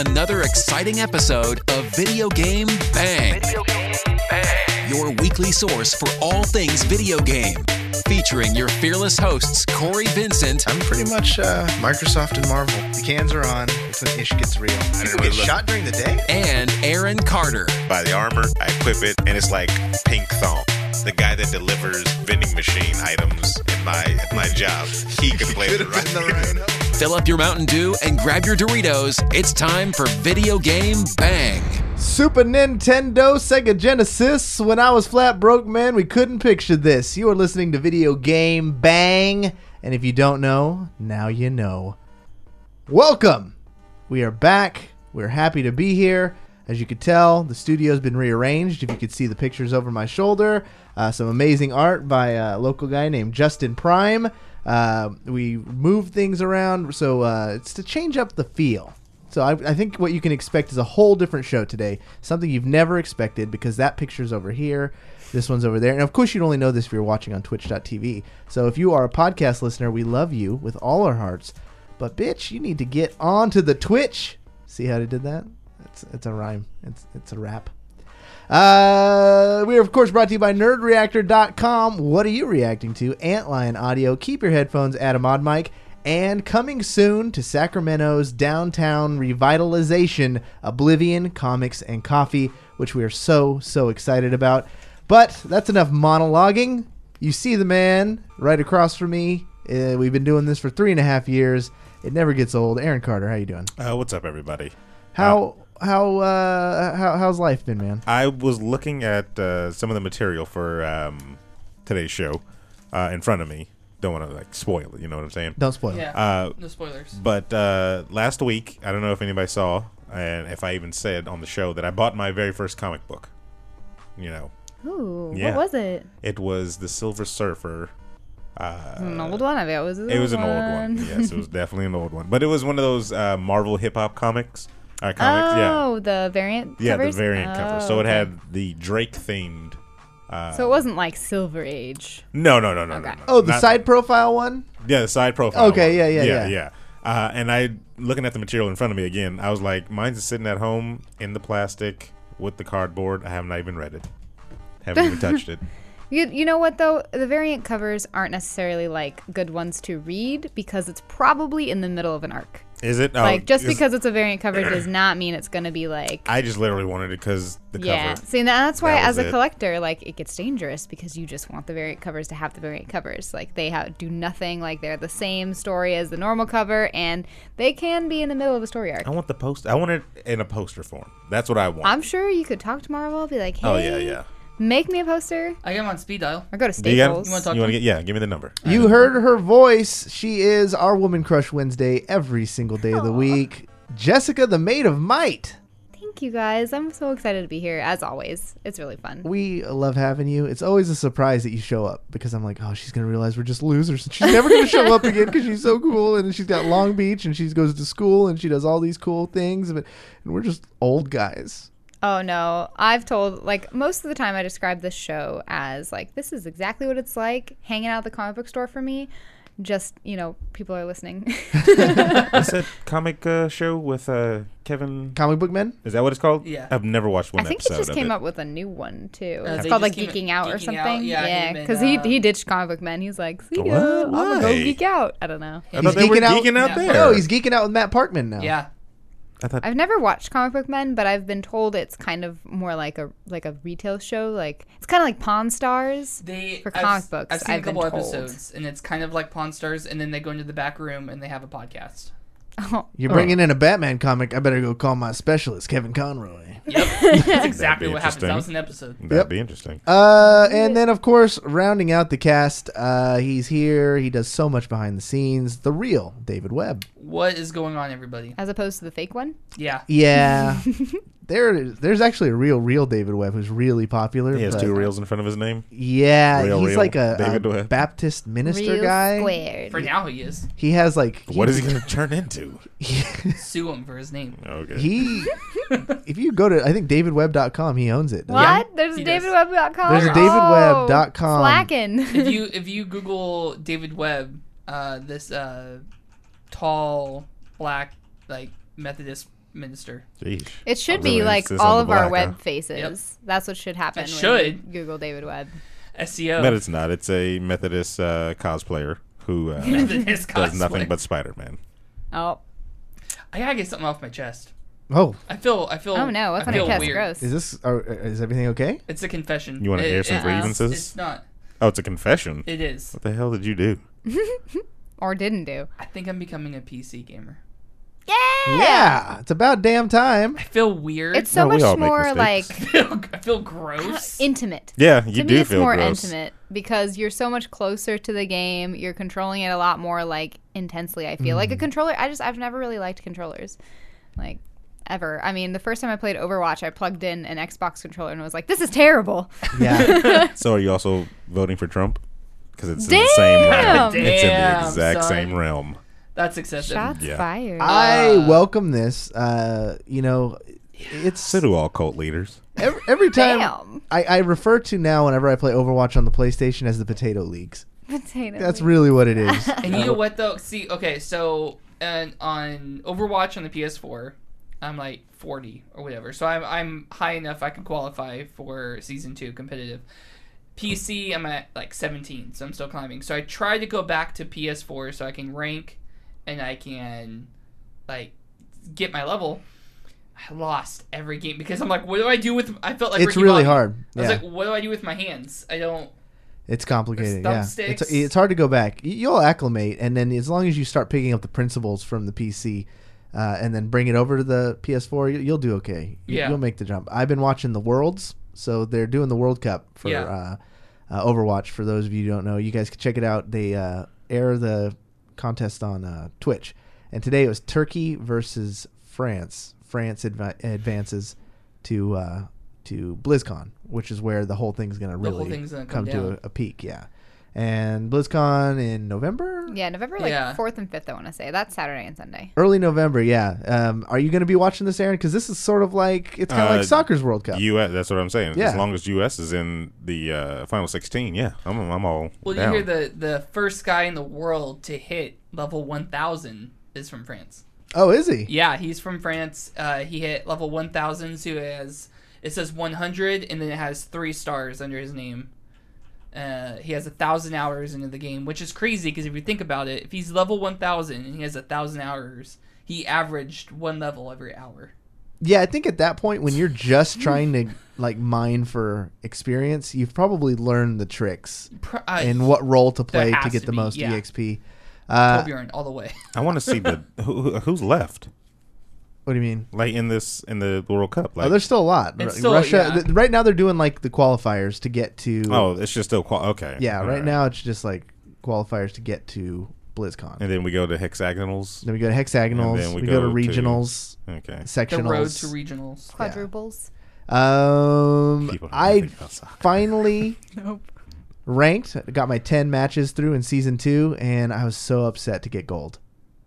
another exciting episode of Video Game Bang. Your weekly source for all things video game. Featuring your fearless hosts, Corey Vincent. I'm pretty much Microsoft and Marvel. The cans are on. It's when ish gets real. People get shot during the day? And Aaron Carter. Buy the armor, I equip it, and it's like pink thong. The guy that delivers vending machine items in my job, he can play the right. Fill up your Mountain Dew and grab your Doritos. It's time for Video Game Bang. Super Nintendo, Sega Genesis. When I was flat broke, man, we couldn't picture this. You are listening to Video Game Bang. And if you don't know, now you know. Welcome. We are back. We're happy to be here. As you could tell, the studio's been rearranged. If you could see the pictures over my shoulder. Some amazing art by a local guy named Justin Prime. We moved things around, so it's to change up the feel. So I think what you can expect is a whole different show today. Something you've never expected, because that picture's over here. This one's over there. And of course, you'd only know this if you're watching on twitch.tv. So if you are a podcast listener, we love you with all our hearts. But bitch, you need to get onto the Twitch. See how they did that? It's a rhyme. It's a rap. We are, of course, brought to you by NerdReactor.com. What are you reacting to? Antlion Audio. Keep your headphones at a mod mic. And coming soon to Sacramento's downtown revitalization, Oblivion Comics and Coffee, which we are so excited about. But that's enough monologuing. You see the man right across from me. We've been doing this for 3.5 years. It never gets old. Aaron Carter, how you doing? What's up, everybody? How's life been, man? I was looking at some of the material for today's show in front of me. Don't want to spoil it, you know what I'm saying? Don't spoil it. Yeah, no spoilers. But last week, I don't know if anybody saw, and if I even said on the show, that I bought my very first comic book. You know. Ooh, Yeah. What was it? It was The Silver Surfer. An old one? I bet it was an It was an old one. Yes, it was definitely an old one. But it was one of those Marvel hip-hop comics. Oh, the variant covers? Yeah, the variant cover. So it okay. had the Drake-themed... So it wasn't like Silver Age. No. Okay. Oh, the side profile one? Yeah, the side profile. Okay, one. yeah. And looking at the material in front of me again, I was like, mine's just sitting at home in the plastic with the cardboard. I have not even read it. Haven't even touched it. You know what, though? The variant covers aren't necessarily, good ones to read because it's probably in the middle of an arc. Is it? Just because it's a variant cover does not mean it's going to be I just literally wanted it because the yeah. cover. See, that's why that as a it. collector, it gets dangerous because you just want the variant covers to have the variant covers. They do nothing. They're the same story as the normal cover, and they can be in the middle of a story arc. I want the poster. I want it in a poster form. That's what I want. I'm sure you could talk to Marvel, be like, hey. Oh, yeah. Make me a poster. I get him on speed dial. Or go to You Staples. wanna talk You want to to get? Yeah, give me the number. You heard her voice. She is our Woman Crush Wednesday every single day of the week. Jessica, the Maid of Might. Thank you, guys. I'm so excited to be here, as always. It's really fun. We love having you. It's always a surprise that you show up because I'm like, oh, she's going to realize we're just losers. She's never going to show up again because she's so cool. And she's got Long Beach and she goes to school and she does all these cool things. And we're just old guys. Oh, no. I've told, most of the time I describe this show as, this is exactly what it's like hanging out at the comic book store for me. Just, people are listening. Is that comic show with Kevin? Comic Book Men? Is that what it's called? Yeah. I've never watched one I think episode he just of came it. up with a new one, too. It's they called, just Geeking Out or Geeking something. Out. Yeah, because he made, he ditched Comic Book Men. He's like, see ya. What? I'm going to go Why? geek out. I don't know. I thought they were geeking out Yeah. there. No, he's geeking out with Matt Parkman now. Yeah. I thought I've never watched Comic Book Men, but I've been told it's kind of more like a retail show. It's kind of like Pawn Stars for comic books. I've seen a couple been told. episodes, and it's kind of like Pawn Stars, and then they go into the back room and they have a podcast. Oh, You're bringing in a Batman comic. I better go call my specialist, Kevin Conroy. Yep. That's exactly what happens. That was an episode. that'd be interesting. And then, of course, rounding out the cast, he's here. He does so much behind the scenes. The real David Webb. What is going on, everybody? as opposed to the fake one? Yeah. Yeah. There's actually a real David Webb who's really popular. He has but- 2 reels in front of his name. Yeah, he's Real like a David Webb. Baptist minister Real guy. squared. For now, he is. He has What is he going to turn into? Sue him for his name. Okay. If you go to, I think DavidWebb.com, he owns it. What? There's a he does. DavidWebb.com? There's a DavidWebb.com. Slacking. If you Google David Webb, this tall black Methodist minister. Jeez. It should I'm be really like insist all on of the our black, web faces. Yep. That's what should happen. It when should. you Google David Webb. SEO. But it's not. It's a Methodist cosplayer who Methodist does nothing cosplay. but Spider-Man. Oh. I gotta get something off my chest. Oh, I feel. Oh no, what's I on your feel chest? weird. Gross. is everything okay? It's a confession. You wanna air some grievances? It's not. Oh, it's a confession. It is. What the hell did you do? Or didn't do. I think I'm becoming a PC gamer. Yeah, it's about damn time. I feel weird. It's so No, we all much make more like mistakes. I feel gross. intimate. Yeah, you To do me, it's feel more gross. intimate because you're so much closer to the game. You're controlling it a lot more like intensely. I feel like a controller. I've never really liked controllers, like ever. I mean, the first time I played Overwatch, I plugged in an Xbox controller and was like, "This is terrible." Yeah. So are you also voting for Trump? Because it's in the same realm. Damn. It's in the Damn, exact son. same realm. That's excessive. Shots Yeah. fired. I welcome this. It's So do all cult leaders. every time Damn. I refer to now whenever I play Overwatch on the PlayStation as the potato leagues. Potato That's league. really what it is. And you know what though? See, okay, so on Overwatch on the PS4, I'm like 40 or whatever. So I'm high enough I can qualify for season 2 competitive. PC, I'm at like 17, so I'm still climbing. So I try to go back to PS4 so I can rank and I can like get my level. I lost every game because I'm like, what do I do with? I felt like It's Ricky really Bobby. hard. I was Yeah. like, what do I do with my hands? I don't. It's complicated. There's Yeah, thumbsticks. it's hard to go back. You'll acclimate, and then as long as you start picking up the principles from the PC, and then bring it over to the PS4, you'll do okay. Yeah. You'll make the jump. I've been watching the Worlds, so they're doing the World Cup for Yeah. Overwatch. For those of you who don't know, you guys can check it out. They air the contest on Twitch, and today it was Turkey versus France. France advances to BlizzCon, which is where the whole thing's gonna The whole really thing's gonna come come to down. a peak. Yeah, and BlizzCon in November. Yeah, November Yeah. 4th and 5th. I want to say that's Saturday and Sunday. Early November, yeah. Are you going to be watching this, Aaron? Because this is sort of like it's kind of like soccer's World Cup. U.S. That's what I'm saying. Yeah. As long as U.S. is in the final 16, yeah, I'm all Well, down. you hear the first guy in the world to hit level 1,000 is from France. Oh, is he? Yeah, he's from France. He hit level 1,000, so it says 100, and then it has 3 stars under his name. He has 1,000 hours into the game, which is crazy because if you think about it, if he's level 1,000 and he has 1,000 hours, he averaged 1 level every hour. Yeah, I think at that point when you're just trying to like mine for experience, you've probably learned the tricks and what role to play has to get to the be, most yeah. EXP. Torbjorn all the way. I want to see who's left, What do you mean? like in the World Cup. Like, Oh, there's still a lot. It's still- Russia. yeah. Right now they're doing like the qualifiers to get to. it's just still okay. yeah. All Right now it's just like qualifiers to get to BlizzCon. and then we go to hexagonals. Then we go to hexagonals. And then we we go to go to- regionals, Okay, The sectionals. road to regionals. Quadruples. People don't I think about soccer. finally Nope. ranked. Got my 10 matches through in season 2, and I was so upset to get gold.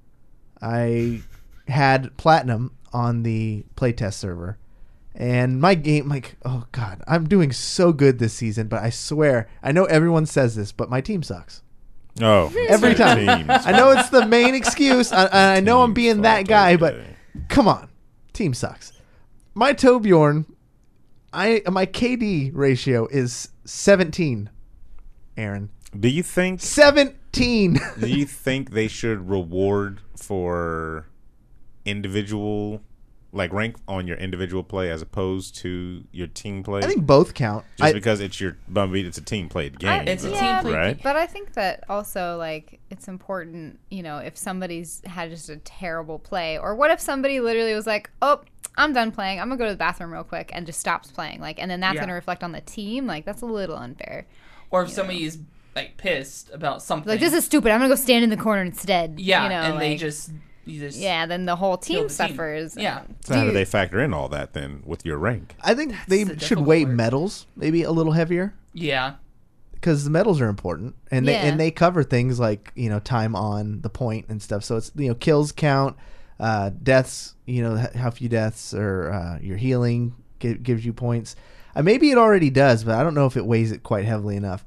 I had platinum on the playtest server, and my game, like, oh god, I'm doing so good this season, but I swear, I know everyone says this, but my team sucks. Oh, Every it's time. teams. I know it's the main excuse. I know I'm Teams being fault, that guy, but okay. come on, team sucks. My Torbjorn, my KD ratio is 17. Aaron, Do you think 17. do you think they should reward for individual, like rank on your individual play as opposed to your team play? I think both count. Just because it's it's a team played game. It's a though, team played right? But I think that also, like, it's important, if somebody's had just a terrible play, or what if somebody literally was like, oh, I'm done playing, I'm gonna go to the bathroom real quick, and just stops playing, like, and then that's Yeah. gonna reflect on the team, like, that's a little unfair. Or if somebody is like pissed about something. Like, this is stupid, I'm gonna go stand in the corner instead. yeah, and they like, just yeah, then the whole kill team the team. suffers. Yeah. So how do they factor in all that then with your rank? I think they the should difficult weigh part. medals maybe a little heavier Yeah. because the medals are important and Yeah. they cover things like time on the point and stuff. So it's kills count, deaths. How few deaths or your healing gives you points. Maybe it already does, but I don't know if it weighs it quite heavily enough.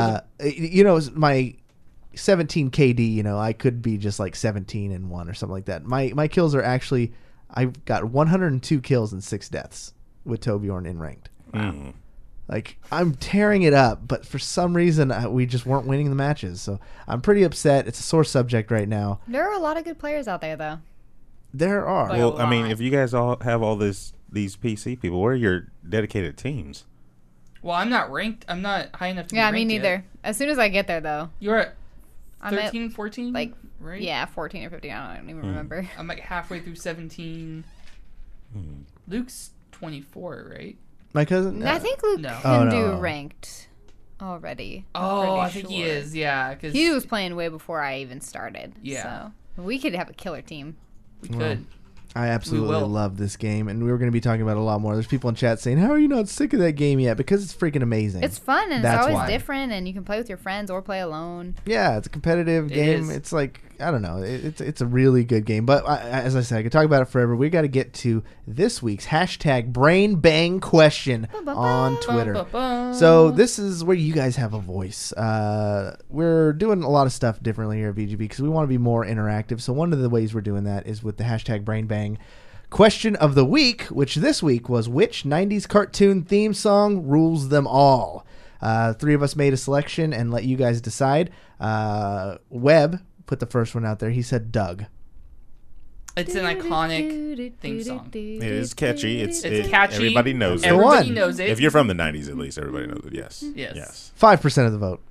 My 17 KD, I could be just like 17 and 1 or something like that. My kills are actually, I got 102 kills and 6 deaths with Torbjorn in ranked. Mm. Like, I'm tearing it up, but for some reason, we just weren't winning the matches. So I'm pretty upset. It's a sore subject right now. There are a lot of good players out there, though. There are. Like, Well, I mean, lot. if you guys all have all these PC people, where are your dedicated teams? Well, I'm not ranked. I'm not high enough to be Yeah, ranked me neither. yet. As soon as I get there, though. You're at I'm at, 13, 14? like, right? yeah, 14 or 15. I don't even remember. I'm like halfway through 17. Luke's 24, right? My cousin? I think Luke No. can Oh, do no. ranked already. I'm Oh, pretty I think he sure. is. Yeah, because He was playing way before I even started. Yeah. So we could have a killer team. we could. I absolutely will. love this game, and we were going to be talking about it a lot more. There's people in chat saying, how are you not sick of that game yet? Because it's freaking amazing. It's fun and That's it's always why. different, and you can play with your friends or play alone. Yeah, it's a competitive It game. is. It's like, I don't know. It's a really good game. But as I said, I could talk about it forever. We got to get to this week's hashtag Brain Bang question on Twitter. Ba-ba-ba. So this is where you guys have a voice. We're doing a lot of stuff differently here at VGB because we want to be more interactive. So one of the ways we're doing that is with the hashtag Brain Bang question of the week, which this week was which 90s cartoon theme song rules them all. 3 of us made a selection and let you guys decide. Webb put the first one out there. He said Doug. It's an iconic theme song. It is catchy. It's catchy. Everybody knows it. Everybody one. knows it. If you're from the 90s, at least, everybody knows it. Yes. Yes. 5% of the vote.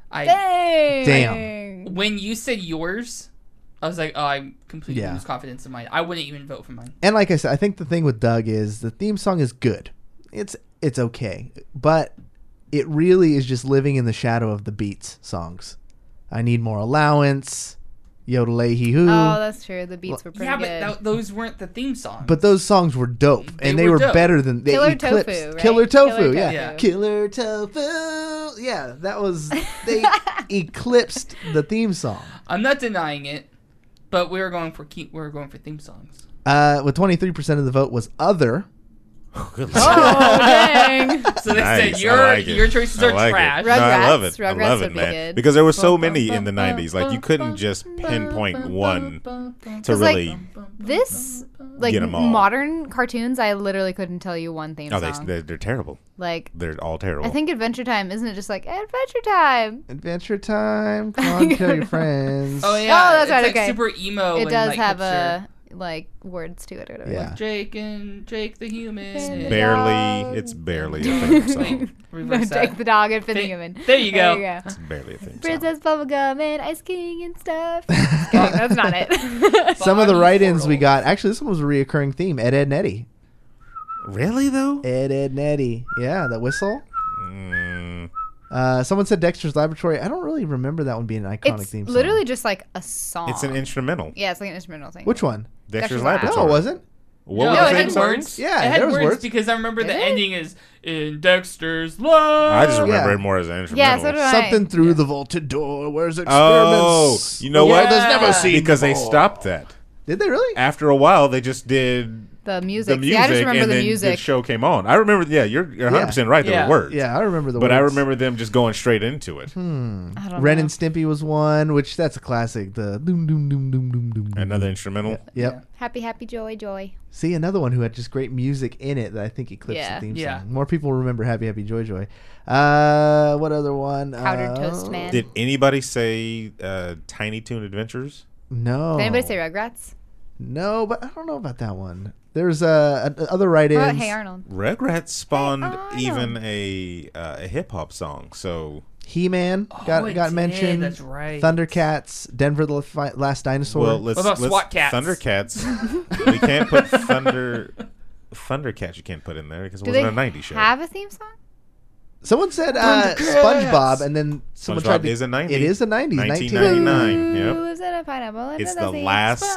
Dang. When you said yours, I was like, oh, I completely Yeah. lose confidence in mine. I wouldn't even vote for mine. And like I said, I think the thing with Doug is the theme song is good. It's okay, but it really is just living in the shadow of the Beats songs. I Need More Allowance, Yodelay Hee Hoo. Oh, that's true. The beats were pretty Yeah, good. but those weren't the theme songs. But those songs were dope, They and they were were dope. better than they Killer eclipsed. Tofu, right? Killer Tofu, Killer yeah. Tofu. Yeah. Killer Tofu, yeah. That was they eclipsed the theme song. I'm not denying it, but we were going for theme songs. With 23% of the vote was Other. Good Oh, dang. So they Nice. said your I like it. your choices I are like it. trash. No, I love it. Rugrats. I love Rugrats it, would be man. good. Because there were so many in the 90s. Like, you couldn't just pinpoint one to 'Cause, like, really... This, like, Get 'em all. modern cartoons, I literally couldn't tell you one theme Oh, song. they're terrible. Like, They're all terrible. I think Adventure Time, isn't it just like, Adventure Time? Adventure Time. Come on, tell your friends. Oh yeah, that's it's right, like okay. super emo. It and, does like, have hipster. like, words to it or whatever. Yeah. Jake the human. It's barely a theme song. Reverse Jake that. the dog and Finn the Fa- human. there you go. It's barely a theme song. Princess Bubblegum and Ice King and stuff. Just kidding, that's not it. Some of the Bobby write-ins we Portal. got. Actually, this one was a reoccurring theme. Ed, Ed, Nettie. Really, though? Ed, Nettie. Yeah, that whistle. Mm, Someone said Dexter's Laboratory. I don't really remember that one being an iconic It's theme song. literally just like a song. it's an instrumental. Yeah, it's like an instrumental thing. Which one? Dexter's Dexter's Lab. Laboratory. No, it wasn't. What No, were it the had theme songs? words. Yeah, it had there was words words. because I remember the Is it? ending is in Dexter's Lab. I just remember Yeah. it more as an Yeah, instrumental. so do I. Something through the vaulted door. Where's Oh, experiments? you know the what? world has never Yeah. seen Because they before. stopped that. Did they really? After a while, they just did The music. the music, See, I just remember and the then music. the show came on. I remember, yeah, you're 100% right. There Yeah. were words. Yeah, I remember the But words. I remember them just going straight into it. I don't Ren know. and Stimpy was one, which that's a classic. The doom doom doom doom doom doom. Another instrumental. Yep. Happy, happy, joy, joy. See, another one who had just great music in it that I think eclipsed Yeah. the theme Yeah. song. More people remember Happy Happy Joy Joy. What other one? Powdered Toast Man. Did anybody say Tiny Toon Adventures? No. Did anybody say Rugrats? No, but I don't know about that one. There's other What write-ins. about Hey Arnold? Rugrats spawned Arnold. even a hip hop song. So He-Man Oh, got it got did, mentioned. that's right. Thundercats, Denver the Last Dinosaur. well, let's What about let's SWAT Cats? Thundercats. We can't put Thundercats. You can't put in there because it Do they wasn't a '90s show. have a theme song? Someone said Thundercats. SpongeBob, and then someone SpongeBob tried to. is a 90s. It is a 90s. 1999. Yep. Ooh, is it a pineapple? It's Does the it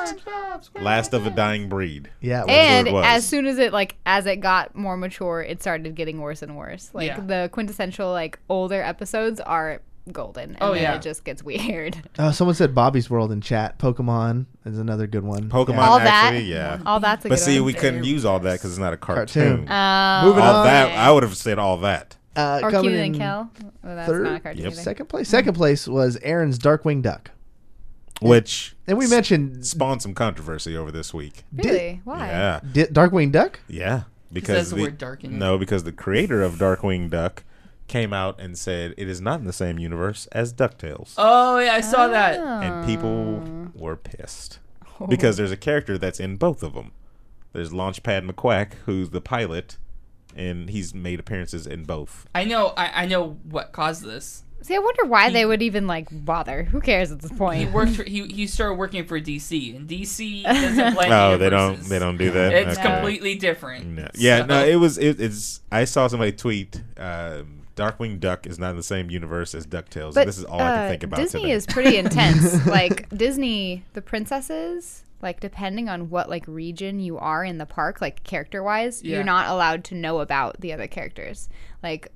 last of a dying breed. Yeah. It was. And it was. as soon as it got more mature, it started getting worse and worse. Like Yeah. the quintessential older episodes are golden, and Oh, then yeah. it just gets weird. Someone said Bobby's World in chat. Pokemon is another good one. Pokemon, All that? actually, yeah. All that's a But good see, one. we couldn't use all that because it's not a Cartoon. cartoon. Moving All on. that, I would have said all that. Or Coming Keenan and in Kel. Well, that's third? not a cartoon Yep. either. Second place. Second place was Aaron's Darkwing Duck. which And we mentioned spawned some controversy over this week. Really? Why? Yeah, Darkwing Duck. yeah, Because the word dark in it. no, because the creator of Darkwing Duck came out and said it is not in the same universe as DuckTales, Oh yeah, I saw that. and people were pissed because there's a character that's in both of them. There's Launchpad McQuack, who's the pilot, and he's made appearances in both. I know. I know what caused this. See, I wonder why they would even bother. Who cares at this He point? worked for. He started working for DC, and DC doesn't blend. Oh, universes. they don't do that. It's Okay. completely different. No. Yeah, So- no, it's. I saw somebody tweet, Darkwing Duck is not in the same universe as DuckTales. But And this is all I can think about Disney today. is pretty intense. Like Disney, the princesses, like depending on what like region you are in the park, like character wise, Yeah. you're not allowed to know about the other characters. Like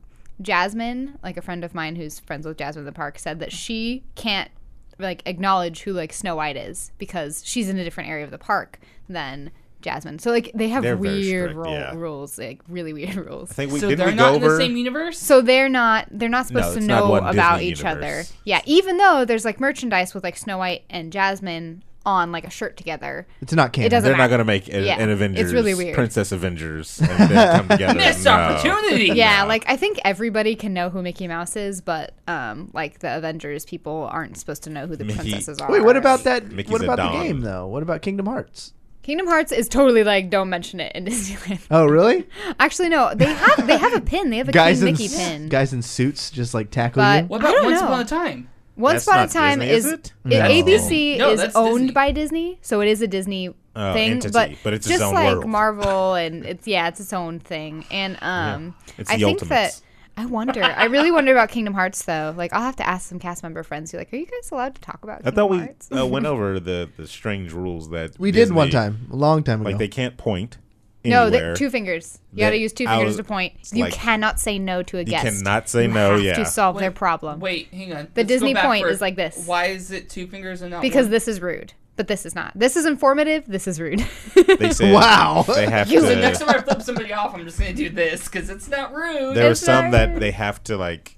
Jasmine, like a friend of mine who's friends with Jasmine in the park, said that she can't like acknowledge who like Snow White is because she's in a different area of the park than Jasmine. So like they have They're very weird strict, yeah. rules, like really weird rules. I think So didn't they're we not go in over? the same universe. So they're not supposed No, to it's not know one about Disney each universe. other. Yeah, even though there's like merchandise with like Snow White and Jasmine on like a shirt together. It's not canon. It doesn't They're not matter. going to make Yeah, an Avengers, it's really weird. Princess Avengers, and then come together. Missed No. opportunity. Yeah, like I think everybody can know who Mickey Mouse is, but like the Avengers people aren't supposed to know who the Mickey- princesses are. Wait, what about that? Mickey's what a about the Don. game though? What about Kingdom Hearts? Kingdom Hearts is totally like don't mention it in Disneyland. Oh, really? Actually, no, they have a pin. They have a Guys King in Mickey pin. guys in suits just like tackle But- you. What I about don't Once know. Upon a Time? Once That's Upon a not Time Disney, is it? No. ABC No, is that's owned Disney. by Disney, so it is a Disney thing. entity, but it's its just own like world. Marvel, and it's its own thing. And It's I the think Ultimates. that I really wonder about Kingdom Hearts though. Like I'll have to ask some cast member friends who are like, are you guys allowed to talk about? I thought we Kingdom Hearts? went over the strange rules that We did one Disney- time, a long time ago. Like they can't point No, anywhere. two fingers. You got to That- use two I fingers was- to point. it's You like- cannot say no to a You guest. cannot say You no. have Yeah, to solve their problem. Wait, hang on. The Let's Disney go back point first. is like this. Why is it two fingers and not Because one? this is rude, but this is not. This is informative. This is rude. they said Wow. they have So next to. time I flip somebody off, I'm just gonna do this because it's not rude. There were It's some not that rude. they have to like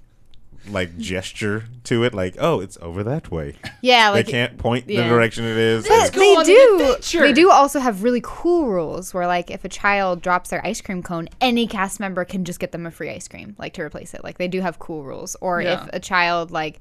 gesture to it, like oh, it's over that way. Yeah, like they can't point yeah. the direction it is. Let's But go they on an do. adventure. They do also have really cool rules where, like, if a child drops their ice cream cone, any cast member can just get them a free ice cream, like to replace it. Like they do have cool rules. Or Yeah. if a child, like,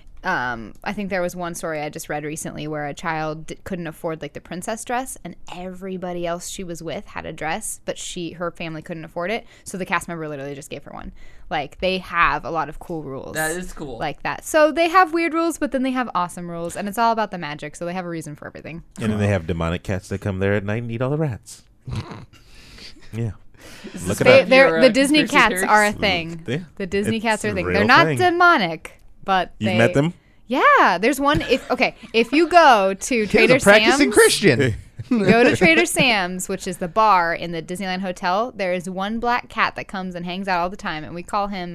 I think there was one story I just read recently where a child couldn't afford like the princess dress, and everybody else she was with had a dress, but her family couldn't afford it, so the cast member literally just gave her one. Like they have a lot of cool rules. That is cool. Like that. So they have weird rules, but then they have awesome rules, and it's all about the magic. So they have a reason for everything. And then they have demonic cats that come there at night and eat all the rats. Yeah. Look it They, up. they're, Your, the Disney conspiracy cats theories? are a thing. Yeah. The Disney It's cats are a a thing. real They're not thing. demonic, but You've they met them? Yeah, there's one. If you go to He's Trader a practicing Sam's, Christian. go to Trader Sam's, which is the bar in the Disneyland Hotel. There is one black cat that comes and hangs out all the time, and we call him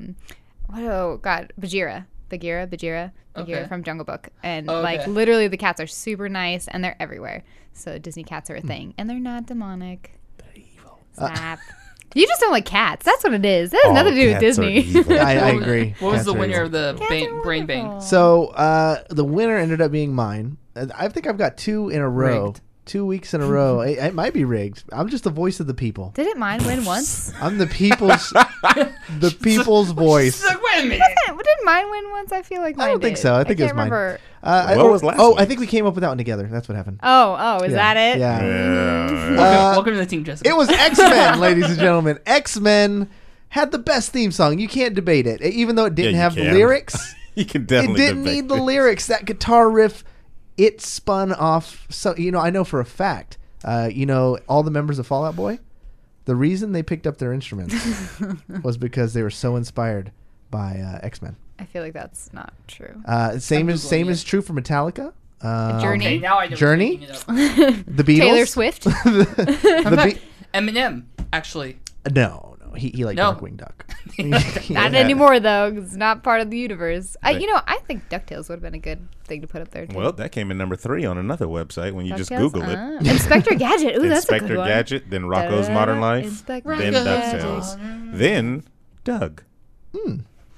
Bagheera Okay. from Jungle Book. And Okay. like literally, the cats are super nice, and they're everywhere. So Disney cats are a thing, and they're not demonic. They're evil. Stop. You just don't like cats. That's what it is. That has All nothing to do with cats are Disney. evil. I What was- agree. What was Cats the are winner evil. of the Cats are brain bang? wonderful. So the winner ended up being mine. I think I've got 2 in a row. Rigged. 2 weeks in a row. It might be rigged. I'm just the voice of the people. Didn't mine win once? I'm the people's the people's voice. She's like, wait a minute. Didn't mine win once? I feel like mine I don't think did. so. I think it was can't mine. remember. What was last Oh, I week's? think we came up with that one together. That's what happened. Oh, is Yeah. that it? Yeah. Yeah. Welcome to the team, Jessica. It was X-Men, ladies and gentlemen. X-Men had the best theme song. You can't debate it. Even though it didn't Yeah, you have the can. lyrics. You can It definitely didn't debate need the it. lyrics. That guitar riff, it spun off. So I know for a fact. All the members of Fall Out Boy, the reason they picked up their instruments was because they were so inspired by X-Men. I feel like that's not true. Same I'm is Googling it. true for Metallica. Journey. Okay, now I know. Journey? what's making it up. The Beatles. Taylor Swift. the In fact, Be- Eminem, actually. no, he liked No. Darkwing Duck. Not Yeah. anymore though. 'Cause it's not part of the universe. I think Ducktales would have been a good thing to put up there too. Well, that came in number 3 on another website when you just DuckTales? Google it. Ah. Inspector Gadget. Ooh, that's a Inspector good one. Gadget, then Rocco's Modern Life, Inspector then Gadget. DuckTales, then Doug.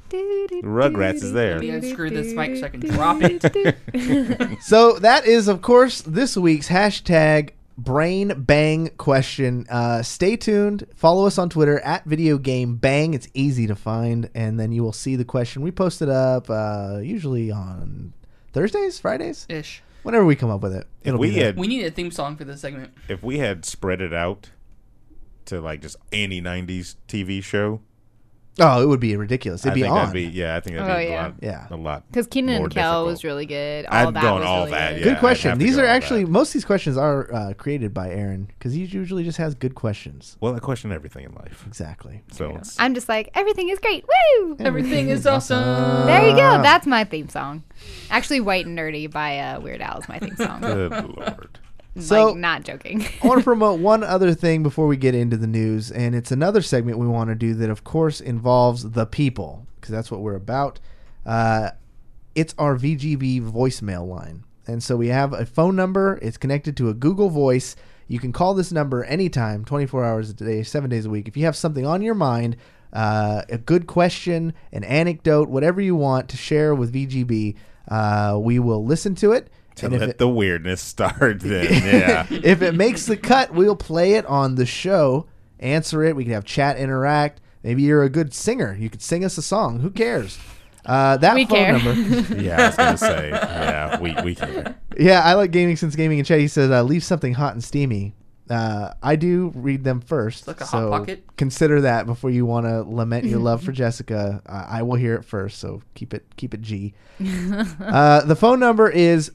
Rugrats is there. Let me unscrew this mic so I can drop it. So that is, of course, this week's hashtag Brain Bang question. Stay tuned. Follow us on Twitter at Video Game Bang. It's easy to find, and then you will see the question. We post it up usually on Thursdays, Fridays, Ish. whenever we come up with it. It'll be there. We need a theme song for this segment. If we had spread it out to like just any 90s TV show, Oh, it would be ridiculous. It'd I be think on. that'd be, yeah, I think that'd be yeah. a lot. Because Keenan more and Kel difficult. was really good. I'd That go was on all really that, good. yeah. Good I'd question. have to These go are all actually, that. most of these questions are created by Aaron because he usually just has good questions. Well, I question everything in life. Exactly. So it's, I'm just like, everything is great. Woo! Everything is awesome. There you go. That's my theme song. Actually, White and Nerdy by Weird Al is my theme song. good Lord. So- Like, not joking. I want to promote one other thing before we get into the news, and it's another segment we want to do that, of course, involves the people, because that's what we're about. It's our VGB voicemail line. And so we have a phone number. It's connected to a Google Voice. You can call this number anytime, 24 hours a day, 7 days a week. If you have something on your mind, a good question, an anecdote, whatever you want to share with VGB, we will listen to it. To And if let it- the weirdness start then, yeah. if it makes the cut, we'll play it on the show, answer it. We can have chat, interact. Maybe you're a good singer. You could sing us a song. Who cares? That We phone care. number. Yeah, I was going to say, yeah, we care. Yeah, I like Gaming Since Gaming in chat. He says, leave something hot and steamy. I do read them first. Like a Hot so Pocket? consider that before you want to lament your love for Jessica. I will hear it first, so keep it G. The phone number is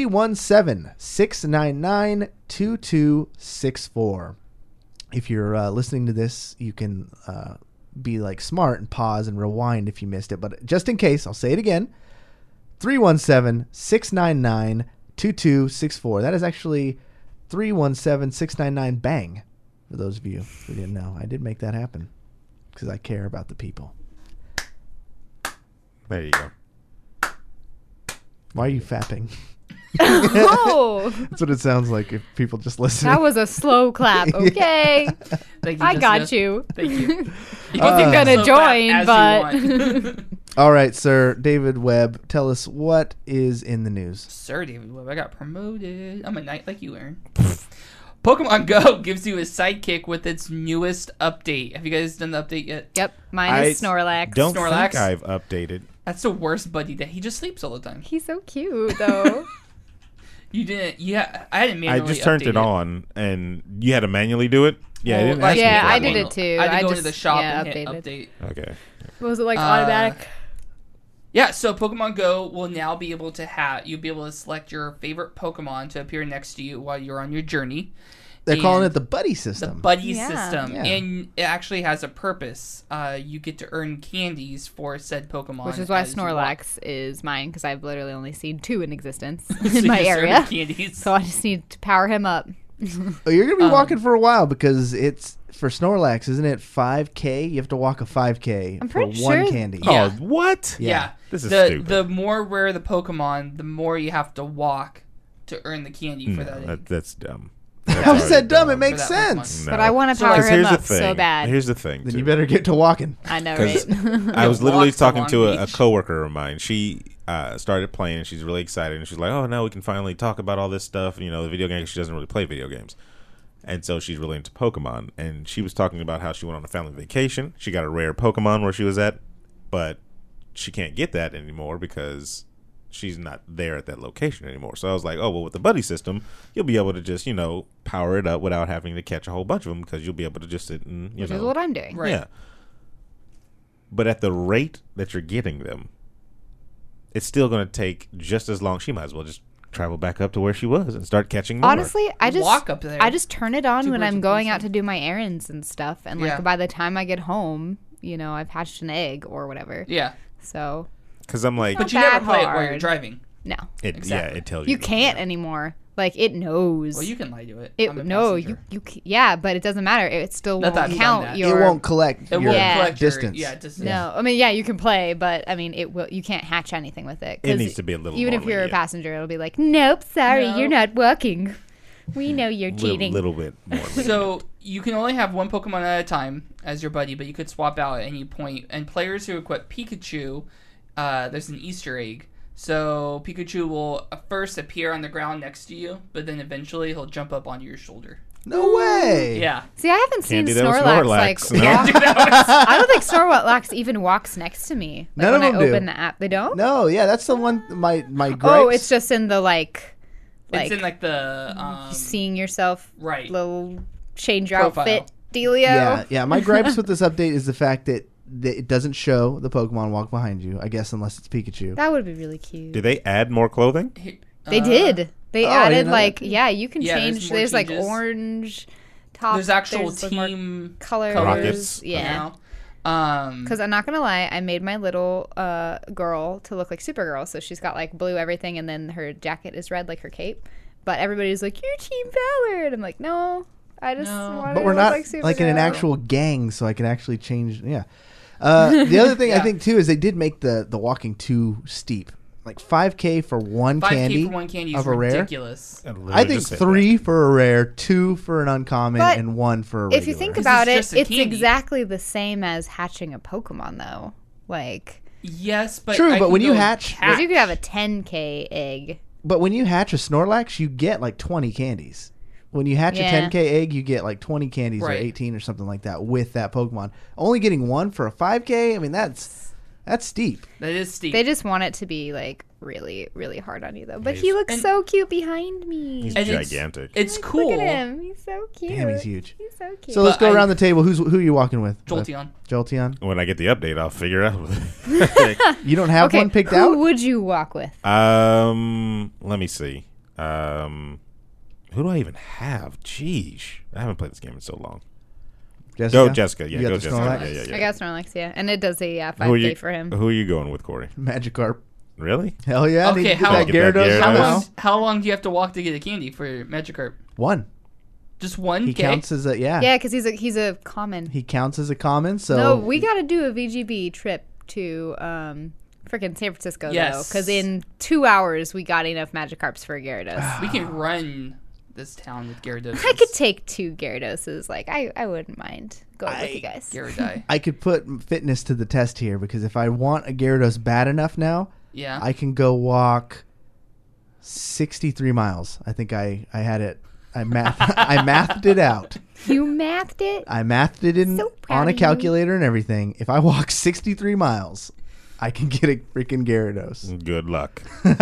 317-699-2264. If you're listening to this, you can be like smart and pause and rewind if you missed it. But just in case, I'll say it again. 317-699-2264. That is actually 317-699-BANG. For those of you who didn't know, I did make that happen because I care about the people. There you go. Why are you fapping? Oh, That's what it sounds like if people just listen. that was a slow clap. Okay. Thank you, I got Jessica. you. Thank you. You Wasn't can gonna slow clap join, as but you want. All right, sir. David Webb, tell us what is in the news. Sir David Webb, I got promoted. I'm a knight like you, Aaron. Pokemon Go gives you a sidekick with its newest update. Have you guys done the update yet? Yep, mine is Snorlax. Don't Snorlax? think I've updated. That's the worst buddy that he just sleeps all the time. He's so cute though. You didn't. Yeah, I hadn't I manually just turned update it on, and you had to manually do it? Yeah, Well, it didn't like, ask me Yeah, for I that did one. it too. I had to I go just- into the shop yeah, and hit updated. update. Okay. Was it like automatic? Yeah, so Pokemon Go will now be able to you'll be able to select your favorite Pokemon to appear next to you while you're on your journey. They're calling And it the buddy the system. buddy Yeah. system, Yeah. and it actually has a purpose. You get to earn candies for said Pokemon, Which is why as you walk. Snorlax is mine because I've literally only seen 2 in existence So in my you just earn area. Candies. So I just need to power him up. Oh, you're going to be walking for a while because it's, for Snorlax, isn't it 5K? You have to walk a 5K I'm for pretty one sure- candy. Yeah. Oh, what? Yeah. This is the stupid. the more rare the Pokemon, the more you have to walk to earn the candy for No, that. that's dumb. How is that dumb? It For makes that sense. Pokemon. But I want to So, power like, him here's the up thing. so bad. Here's the thing. Then too. you better get to walking. I know, 'Cause right? I was literally Walk to talking Long to a Beach. coworker of mine. She started playing, and she's really excited. And she's like, "Oh, now we can finally talk about all this stuff." You know, the video games. She doesn't really play video games, and so she's really into Pokemon. And she was talking about how she went on a family vacation. She got a rare Pokemon where she was at, but she can't get that anymore because she's not there at that location anymore. So I was like, "Oh, well, with the buddy system, you'll be able to just power it up without having to catch a whole bunch of them because you'll be able to just sit and Which is what I'm doing. Right. yeah." But at the rate that you're getting them, it's still going to take just as long. She might as well just travel back up to where she was and start catching more. Honestly, I just Walk up there. I just turn it on Two when birds I'm with going one out to do my errands and stuff, and like Yeah. by the time I get home, I've hatched an egg or whatever. Yeah, So because I'm like, but you Not never that play it while you're hard. driving. no, exactly. it tells you. you can't anymore. Like it knows. Well, you can lie to it. It I'm a no, passenger. yeah, but it doesn't matter. It still Not that won't I've count done that. your. It won't collect It your won't Yeah. collect your- distance. distance. No, I mean, yeah, you can play, but I mean, it will. You can't hatch anything with it. 'Cause It needs to be a little Even more if you're a lenient. passenger, it'll be like, nope, sorry, No. you're not working. We know you're cheating. Little bit more. So you can only have one Pokemon at a time as your buddy, but you could swap out at any point. And players who equip Pikachu, there's an Easter egg. So Pikachu will first appear on the ground next to you, but then eventually he'll jump up onto your shoulder. No way. Yeah. See, I haven't seen do that with Snorlax Snorlax, like no. walk. I don't think Snorlax even walks next to me. Like None of when them I do. open the app, they don't. No, yeah, that's the one. My gripes. Oh, it's just in the like It's in like the seeing yourself, right. little change your Profile. outfit, dealio. Yeah. My gripes with this update is the fact that it doesn't show the Pokemon walk behind you. I guess unless it's Pikachu. That would be really cute. Did they add more clothing? They did. They I added didn't know like that. you can Yeah, there's change. more There's like changes. orange top. There's actual there's more team colors. Rockets. Yeah. now. Because I'm not gonna lie, I made my little girl to look like Supergirl, so she's got like blue everything, and then her jacket is red like her cape. But everybody's like, "You're Team Valor," and I'm like, "No, I just want But to we're look not like in an Supergirl." actual gang, so I can actually change. Yeah. The other thing I Yeah. think too is they did make the walking too steep. Like 5K for one 5K candy for one candy is of a rare. ridiculous. I think 3 for a rare, 2 for an uncommon, But and 1 for a regular. If you think 'Cause about it's it, just a it's candy. exactly the same as hatching a Pokemon, though. Like, Yes, but True, I but can when you go hatch- because you could have a 10K egg. But when you hatch a Snorlax, you get like 20 candies. When you hatch Yeah. a 10K egg, you get like 20 candies or Right. 18 or something like that with that Pokemon. Only getting 1 for a 5K, I mean that's steep. That is steep. They just want it to be like really, really hard on you, though. But He's- he looks and- so cute behind me. He's And it's- gigantic. It's Like, cool. Look at him. He's so cute. Damn, he's huge. He's so cute. So let's But go I- around the table. Who are you walking with? Jolteon. Jolteon. When I get the update, I'll figure out. You don't have okay, one picked who out? would you walk with? Let me see. Who do I even have? Jeez, I haven't played this game in so long. Jessica? Go Jessica. Yeah, You got go the Jessica. Snorlax? Yeah. I got Snorlax, yeah. And it does a Who are 5K you, for him. Who are you going with, Corey? Magikarp. Really? Hell yeah. Okay, Need to how- get that Get that Gyarados Gyarados. somehow. How long do you have to walk to get a candy for Magikarp? 1. Just one? He Okay. counts as a Yeah, because he's a common. He counts as a common. So No, we got to do a VGB trip to freaking San Francisco, though. Yes. Because in 2 hours, we got enough Magikarps for a Gyarados. We can run this town with Gyarados. I could take 2 Gyaradoses. Like, I wouldn't mind going with you guys. Gyarados. I could put fitness to the test here because if I want a Gyarados bad enough now, Yeah. I can go walk 63 miles. I think I had it. I mathed it out. You mathed it? I mathed it in So proud on a of you. calculator and everything. If I walk 63 miles, I can get a freaking Gyarados. Good luck.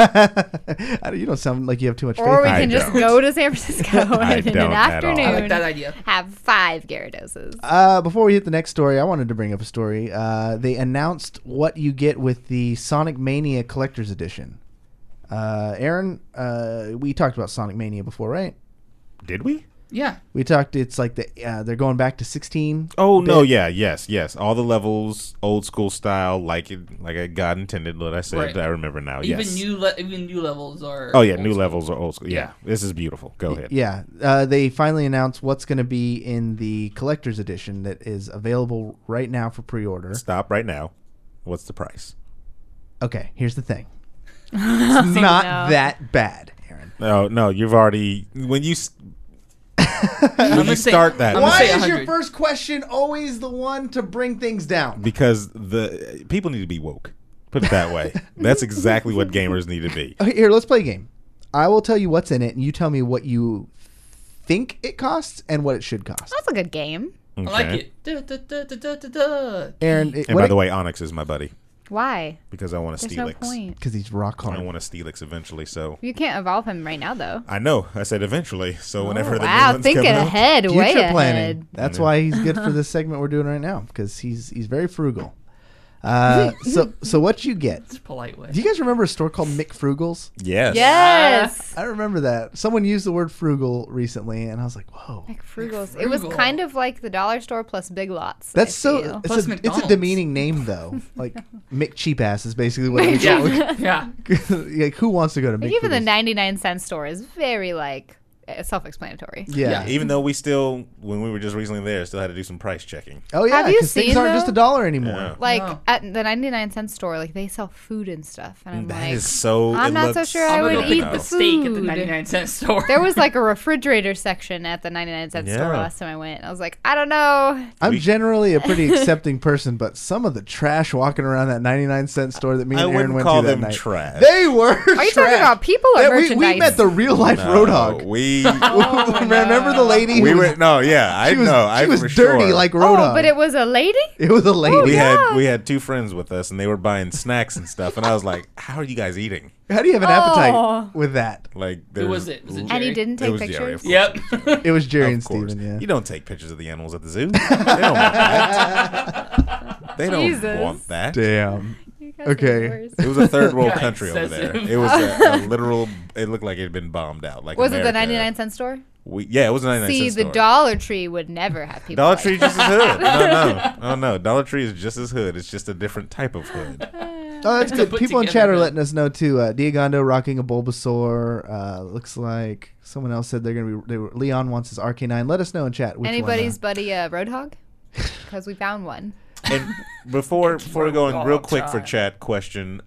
You don't sound like you have too much faith. Or we in I can just don't. go to San Francisco I and in don't an at all. I like afternoon that idea. have 5 Gyaradoses. Before we hit the next story, I wanted to bring up a story. They announced what you get with the Sonic Mania Collector's Edition. Aaron, we talked about Sonic Mania before, right? Did we? Yeah. We talked. It's like they're going back to 16. Oh no! bit. Yeah, yes. All the levels, old school style, like God intended. What I said, Right. I remember now. Even yes. new levels are. Oh yeah, old new school. levels are old school. Yeah, Yeah. this is beautiful. Go ahead. Yeah, they finally announced what's going to be in the Collector's Edition that is available right now for pre-order. Stop right now. What's the price? Okay, here's the thing. It's not No. that bad, Aaron. No, you've already when you gonna say- start that I'm gonna Why say is your 100. first question always the one to bring things down? because the people need to be woke. Put it that way. That's exactly what gamers need to be. Okay, here, let's play a game. I will tell you what's in it, and you tell me what you think it costs and what it should cost. That's a good game. I like it. Da, da, da, da, da, da, da. Aaron, And by the way, Onyx is my buddy Why? because I want a There's no Steelix. point. because he's rock I hard. want a Steelix eventually. So You can't evolve him right now, though. I know. I said eventually. So whenever the new Wow, one's thinking coming out, ahead, way Future ahead. planning. That's why he's good for this segment we're doing right now because he's very frugal. So what you get? It's a polite way. Do you guys remember a store called McFrugals? yes. Yes. I remember that. Someone used the word frugal recently, and I was like, whoa. McFrugals. It was McFrugal. kind of like the dollar store plus Big Lots. That's I so. feel. Plus It's a McDonald's. demeaning name though. Like McCheapass is basically what it call Yeah. Yeah. Like who wants to go to Like even the McFrugals? 99-cent store is very like self-explanatory. Yeah. Yeah. Even though we still, when we were just recently there, still had to do some price checking. Oh yeah, Have you because things seen, aren't just though? $1 anymore. Yeah. Like No. at the 99-cent store, like they sell food and stuff, and I'm That like, is so. I'm it not so looks- sure I'm I gonna would go pick eat up the a steak at the food. 99-cent store. There was like a refrigerator section at the 99-cent store Yeah. last time I went. I was like, I don't know. I'm generally a pretty accepting person, but some of the trash walking around that 99-cent store that me I and Aaron wouldn't went call to that them night, trash. they were. Are you talking about people or merchandise? We met the real life No, Roadhog. We Remember the lady? we who was, went. No, yeah, I she was, know. I She was for dirty sure. like Roadhog. Oh, but it was a lady? it was a lady. we yeah. had 2 friends with us, and they were buying snacks and stuff. And I was like, "How are you guys eating?" How do you have an Oh. appetite with that? Like, Who was it? Was it And Jerry? he didn't It take was Jerry, pictures? of course. Yep. It was Jerry Of and course. Steven, yeah. You don't take pictures of the animals at the zoo. They don't want that. They don't Jesus. want that. Damn. You guys are Okay. the worst. It was a third world Got country over there. excessive. It was a literal. It looked like it had been bombed out. Like Was it the America. 99-cent store? Yeah, it was a 99 See, cent the store. Dollar Tree would never have people. Dollar like Tree that. just as hood. No. Oh no, Dollar Tree is just as hood. It's just a different type of hood. Oh, that's It's a good. put People in together chat are hood. letting us know too. Diagondo rocking a Bulbasaur. Looks like someone else said they're gonna be. Leon wants his RK9. Let us know in chat. Which Anybody's one, buddy Roadhog? Because we found one. And before we go in real Dog quick for time. chat question,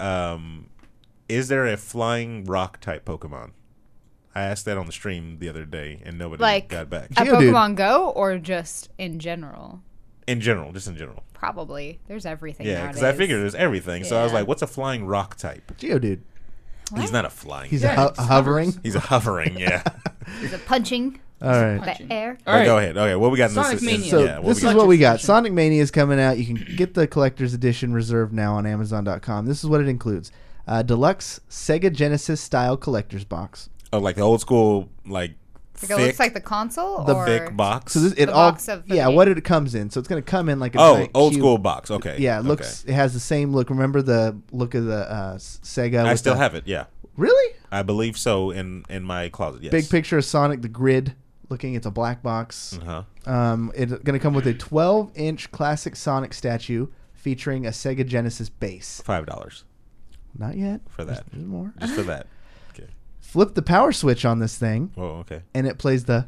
is there a flying rock type Pokemon? I asked that on the stream the other day, and nobody Like- got back. At Geodude. Pokemon Go or just in general? In general, just in general. Probably. There's everything Yeah, nowadays. because I figured there's everything. So I was Yeah. like, what's a flying rock type? Geodude. He's not a flying. He's Yeah, a it's hovering. He's a hovering. Yeah. Is it punching All right. Punching. the air? All right. Go ahead. Okay, what we got in Sonic this? Mania. So yeah, what this we is got? what we got. Edition. Sonic Mania is coming out. You can get the collector's edition reserved now on Amazon.com. This is what it includes: deluxe Sega Genesis style collector's box. Oh, like the old school, like Like it looks like the console The or thick box. So this, it The all box of the yeah, game. what it comes in. So it's going to come in like a oh, giant old cube. school box. Okay. Yeah, it okay. looks. It has the same look. Remember the look of the Sega? I with still the- have it. Yeah, Really I believe so. In my closet. Yes. big picture of Sonic the Grid. Looking, it's a black box. Uh huh. It's going to come with a 12-inch classic Sonic statue featuring a Sega Genesis base. $5 Not yet. for that. There's more. Just for that. Okay. Flip the power switch on this thing, Oh, okay. and it plays the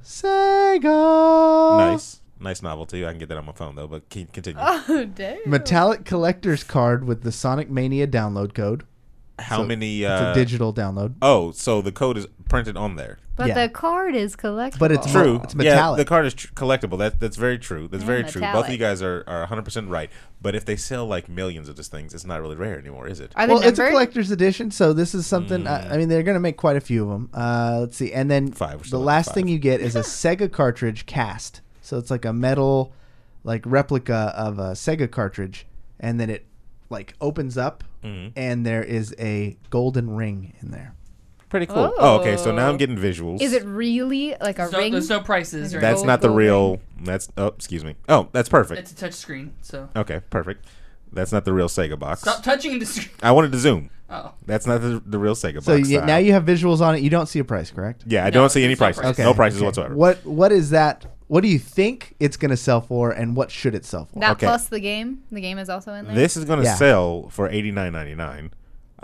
Sega. Nice novelty. I can get that on my phone though. But continue. Oh, damn. Metallic collector's card with the Sonic Mania download code. How so many? It's a digital download. Oh, so the code is printed on there. But Yeah. the card is collectible. But it's True. It's metallic. Yeah, the card is collectible. That's very true. That's And very true. Both of metallic. you guys are 100% right. But if they sell like millions of these things, it's not really rare anymore, is it? Are they Well, it's a numbered? collector's edition, so this is something. I mean, they're going to make quite a few of them. Let's see, and then 5, we're the still at last 5. thing you get is a Sega cartridge cast. So it's like a metal, like replica of a Sega cartridge, and then it like opens up, Mhm. and there is a golden ring in there. Pretty cool. Oh. Okay. So now I'm getting visuals. Is it really like a ring? There's no prices. Or Like That's gold- not the gold real. That's excuse me. Oh, that's perfect. It's a touch screen, so Okay, perfect. That's not the real Sega box. stop touching the screen. I wanted to zoom. Oh, That's not the real Sega So box. now you have visuals on it. You don't see a price, correct? Yeah, I No, don't see any it's no prices. prices. No prices whatsoever. What is that? What do you think it's going to sell for, and what should it sell for? That Okay. plus the game. The game is also in there. This is going to Yeah. sell for $89.99.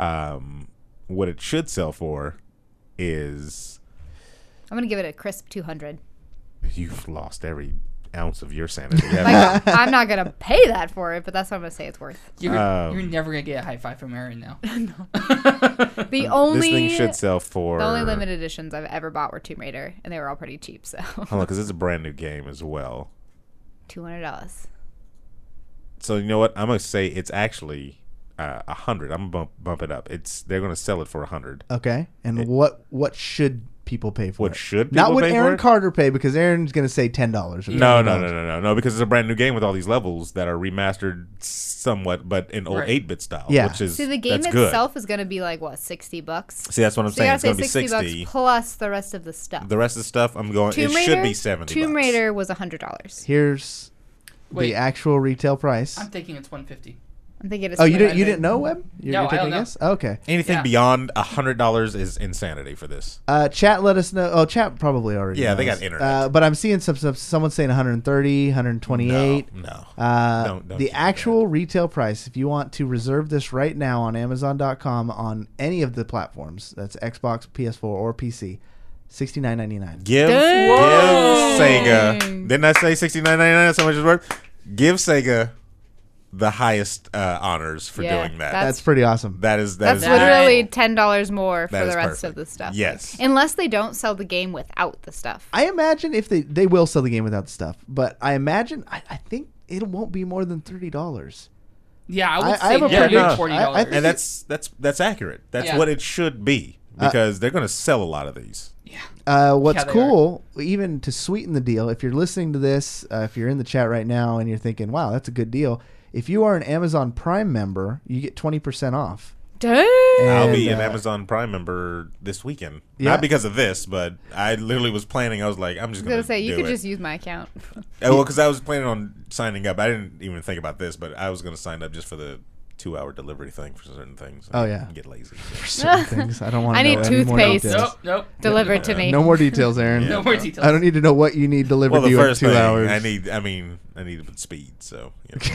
What it should sell for is I'm gonna give it a crisp 200. you've lost every ounce of your sanity. Like I'm not gonna pay that for it, but that's what I'm gonna say it's worth. you're never gonna get a high five from Aaron now. The only this thing should sell for the only limited editions I've ever bought were Tomb Raider, and they were all pretty cheap. So Hold on, because it's a brand new game as well. $200. So you know what? I'm gonna say it's actually 100. I'm gonna bump it up. They're gonna sell it for 100. Okay, and what should people pay for What it? should Not people what pay for Aaron it? Carter pay, because Aaron's going to say $10. or No, $15. because it's a brand new game with all these levels that are remastered somewhat, but in old Right. 8-bit style. Yeah. Which is See, the game that's good. itself is gonna be like what, $60? See, that's what I'm So you saying. gotta It's say gonna be 60 60. bucks plus the rest of the stuff. The rest of the stuff, I'm going. Tomb it Raider, should be 70. Tomb bucks. Raider was $100. Here's Wait. the actual retail price. I'm thinking it's 150. I'm thinking it's Oh, you I didn't think- know, Webb? You're No, I taking don't a know. guess? Okay. Anything Yeah. beyond $100 is insanity for this. Chat, let us know. Oh, chat probably already. Yeah, they knows. got internet. But I'm seeing someone saying 130, 128. No. Don't The do that. actual retail price, if you want to reserve this right now on Amazon.com on any of the platforms, that's Xbox, PS4, or PC, $69.99. Give Dang. Sega. Didn't I say $69.99? That's how much it's worth. Give Sega the highest honors for Yeah, doing that. That's pretty awesome. That's That's is literally $10 more for That is the rest perfect. of the stuff. Yes. Unless they don't sell the game without the stuff. I imagine if they will sell the game without the stuff, but I imagine I think it won't be more than $30. Yeah, I would I say have a near prediction. $40. I think and that's accurate. That's Yeah. what it should be because they're going to sell a lot of these. What's Yeah, they cool, even to sweeten the deal, if you're listening to this, if you're in the chat right now and you're thinking, wow, that's a good deal. If you are an Amazon Prime member, you get 20% off. Dang. I'll be And, an Amazon Prime member this weekend. Yeah. Not because of this, but I literally was planning. I was like, I'm just I was going gonna to say you do could it. just use my account. Well, because I was planning on signing up. I didn't even think about this, but I was going to sign up just for the 2-hour delivery thing for certain things. Oh, yeah. I get lazy. Certain things. I don't want to I know need any more toothpaste. details. Nope. Delivered to me. No more details, Aaron. Yeah. No more details. I don't need to know what you need delivered Well, to the you in first 2 thing hours. I need speed. So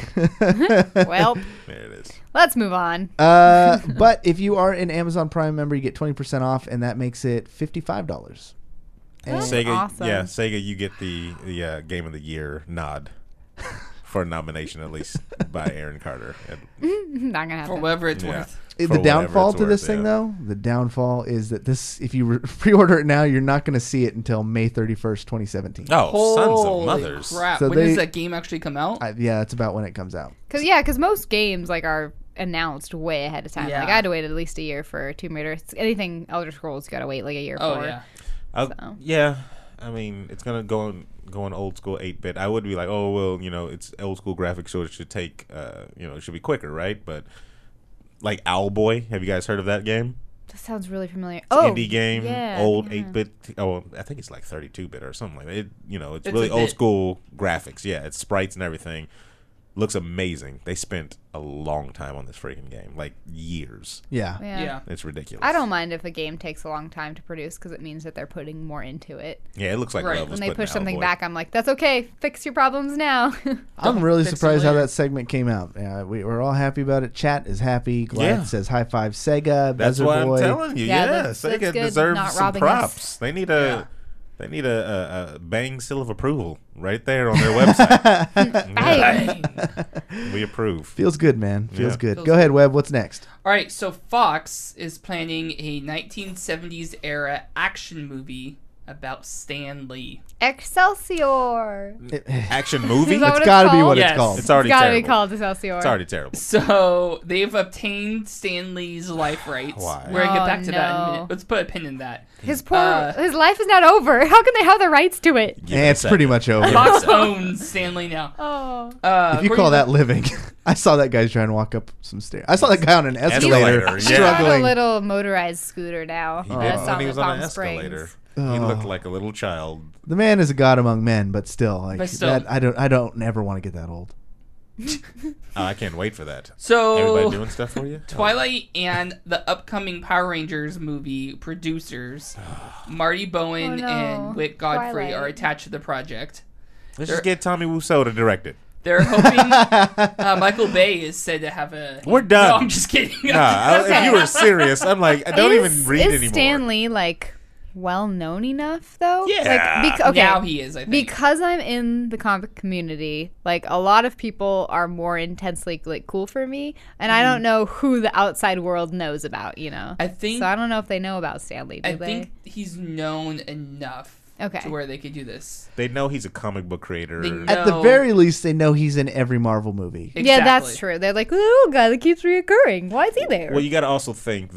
Well, there it is. let's move on. But if you are an Amazon Prime member, you get 20% off, and that makes it $55. And Sega- awesome. Yeah, Sega, you get the Game of the Year nod for a nomination, at least by Aaron Carter. Not gonna For happen. whatever it's Yeah. worth. For the downfall whatever to it's this worth, thing, yeah. though, the downfall is that this, if you pre-order it now, you're not going to see it until May 31st, 2017. Oh, sons of Holy mothers! crap. So When they- does that game actually come out? Yeah, that's about when it comes out. Because most games like are announced way ahead of time. Yeah. Like I had to wait at least a year for Tomb Raider. Anything Elder Scrolls, you gotta wait like a year Oh, for. yeah. So. Yeah, I mean, it's gonna go on old school 8-bit. I would be like, oh well, it's old school graphics, so it should take, it should be quicker, right? But like Owlboy, have you guys heard of that game? That sounds really familiar. It's Oh, an indie game, yeah, old yeah. 8-bit. Oh, I think it's like 32-bit or something like that. It's It's really a old bit. school graphics. Yeah, it's sprites and everything. Looks amazing. They spent a long time on this freaking game, like years. Yeah. Yeah. It's ridiculous. I don't mind if a game takes a long time to produce because it means that they're putting more into it. Yeah, it looks like Right. Love was When they putting push something Owlboy. back, I'm like, that's okay. Fix your problems now. I'm really fix it surprised how later. that segment came out. We're all happy about it. Chat is happy. Glad Yeah. says high five Sega. That's Bezer why I'm Boy. telling you. Yeah, Yeah, that's Sega good, deserves not some robbing props. us. They need a bang seal of approval right there on their website. Hey. We approve. Feels good, man. Feels Yeah. good. Feels Go ahead, Webb. What's next? All right, so Fox is planning a 1970s era action movie about Stan Lee. Excelsior. Action movie? Is that It's what got to be called? what Yes. it's called. It's already It's gotta terrible. be called Excelsior. It's already terrible. So they've obtained Stan Lee's life rights. Why? We're gonna Oh, get back to that in a no. minute. Let's put a pin in that. His life is not over. How can they have the rights to it? Give it And a it's pretty second. much over. Fox owns Stan Lee now. Oh. If you call that living, I saw that guy trying to walk up some stairs. I saw that guy on an escalator, Escalator, yeah. He's on a struggling. little motorized scooter now. He That's did when he was on an Palm escalator. Springs. He Oh. looked like a little child. The man is a god among men, but still, But still. That, I don't ever want to get that old. Oh, I can't wait for that. So Everybody doing stuff for you? Twilight and the upcoming Power Rangers movie producers, Marty Bowen Oh, no. and Whit Godfrey, Twilight. are attached to the project. Let's just get Tommy Wiseau to direct it. They're hoping Michael Bay is said to have a. We're done. No, I'm just kidding. If you were serious, I'm like, I don't even read is anymore. Stan Lee well known enough though? Yeah. Okay. Now he is, I think. Because I'm in the comic community, a lot of people are more intensely cool for me, and I don't know who the outside world knows about. I think. So I don't know if they know about Stan Lee. Do I they? think he's known enough Okay. to where they could do this. They know he's a comic book creator. They At the No. very least, they know he's in every Marvel movie. Exactly. Yeah, that's true. They're like, little guy that keeps reoccurring. Why is he there? Well, you got to also think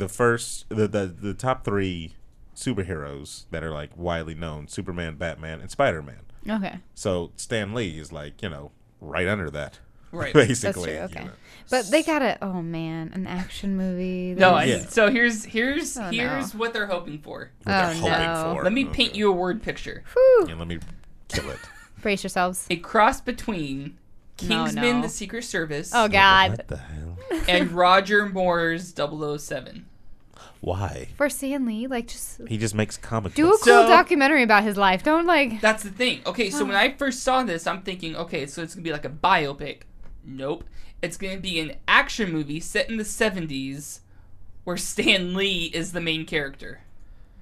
the top three superheroes that are widely known: Superman, Batman, and Spider-Man. Okay. So Stan Lee is right under that, Right. basically. That's true. Okay. you know. But they gotta. Oh man, an action movie. No, There's- Yeah. so here's Oh, here's no. what they're hoping for. What they're Oh, hoping no. for. Let me Okay. paint you a word picture. Whew. And let me kill it. Brace yourselves. A cross between Kingsman: no. The Secret Service Oh god. What the hell? and Roger Moore's 007. Why? For Stan Lee, just He just makes comic do a books. cool So- documentary about his life. Don't That's the thing. Okay, so when I first saw this, I'm thinking, okay, so it's gonna be like a biopic. Nope. It's gonna be an action movie set in the 70s where Stan Lee is the main character.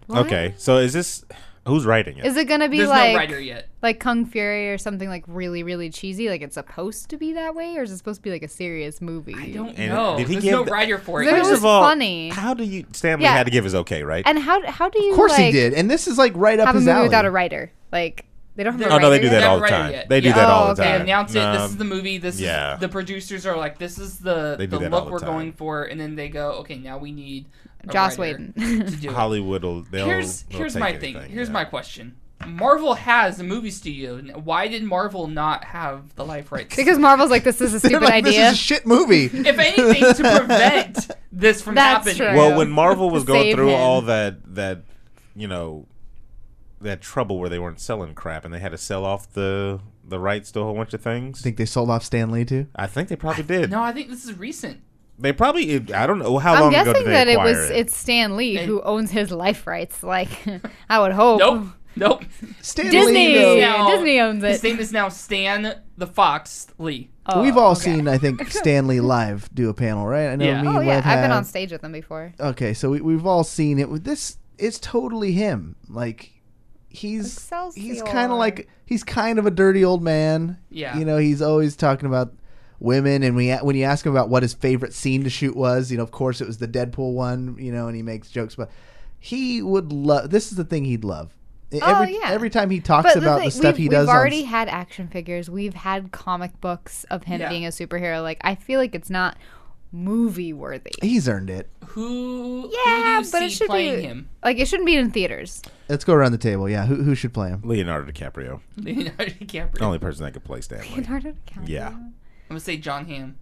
What? Okay, so is this who's writing it? Is it gonna be There's like no writer yet. like Kung Fury or something like really, really cheesy? Like it's supposed to be that way, or is it supposed to be like a serious movie? I don't And know. did he There's give no the- writer for it. There yet. was First of all, funny. how do you? Stanley Yeah. had to give his okay, right? And how do you Of course like, he did, and this is like right up have a his movie alley. without a writer? Like they don't have a Oh writer no, they do yet? that They all haven't the written time. it yet. They do Yeah. that all Oh, the okay. They time. announce it. No, This is the movie. This yeah. is the producers are like, this is the They do that all look the we're time. going for, and then they go, okay, now we need a Joss writer Whedon. to do it. Hollywood will. They'll Here's take my anything, thing. Here's yeah. my question. Marvel has a movie studio. Why did Marvel not have the life rights? Because Marvel's like, this is a They're stupid like, idea. This is a shit movie. if anything, to prevent this from That's happening. true. Well, when Marvel was To going save through him. all that you know, that trouble where they weren't selling crap and they had to sell off the rights to a whole bunch of things. Think they sold off Stan Lee too? I think they probably did. No, I think this is recent. They probably. I don't know how I'm long ago guessing did they that it acquire was it. it's Stan Lee And- who owns his life rights. Like I would hope. Nope. Stan Disney. Lee, though, Now- Disney owns His it. name is now Stan the Fox Lee. Oh, we've all okay. seen, I think, Stan Lee live do a panel, right? I know Yeah. me Oh and yeah, Lev I've been have. on stage with them before. Okay, so we've all seen it. With this, it's totally him. Like he's Excelsior. he's kind of a dirty old man. Yeah. You know, he's always talking about women, and when you ask him about what his favorite scene to shoot was, you know, of course it was the Deadpool one. You know, and he makes jokes, but he would love. This is the thing he'd love. Every time he talks about the stuff he does. We've already had action figures. We've had comic books of him Yeah. being a superhero. Like I feel like it's not movie worthy. He's earned it. Who Yeah, do you but see it should playing be him? like it shouldn't be in theaters. Let's go around the table. Yeah, who should play him? Leonardo DiCaprio, Leonardo DiCaprio. the only person that could play Stanley. Leonardo DiCaprio. Yeah. I'm gonna say John Hamm.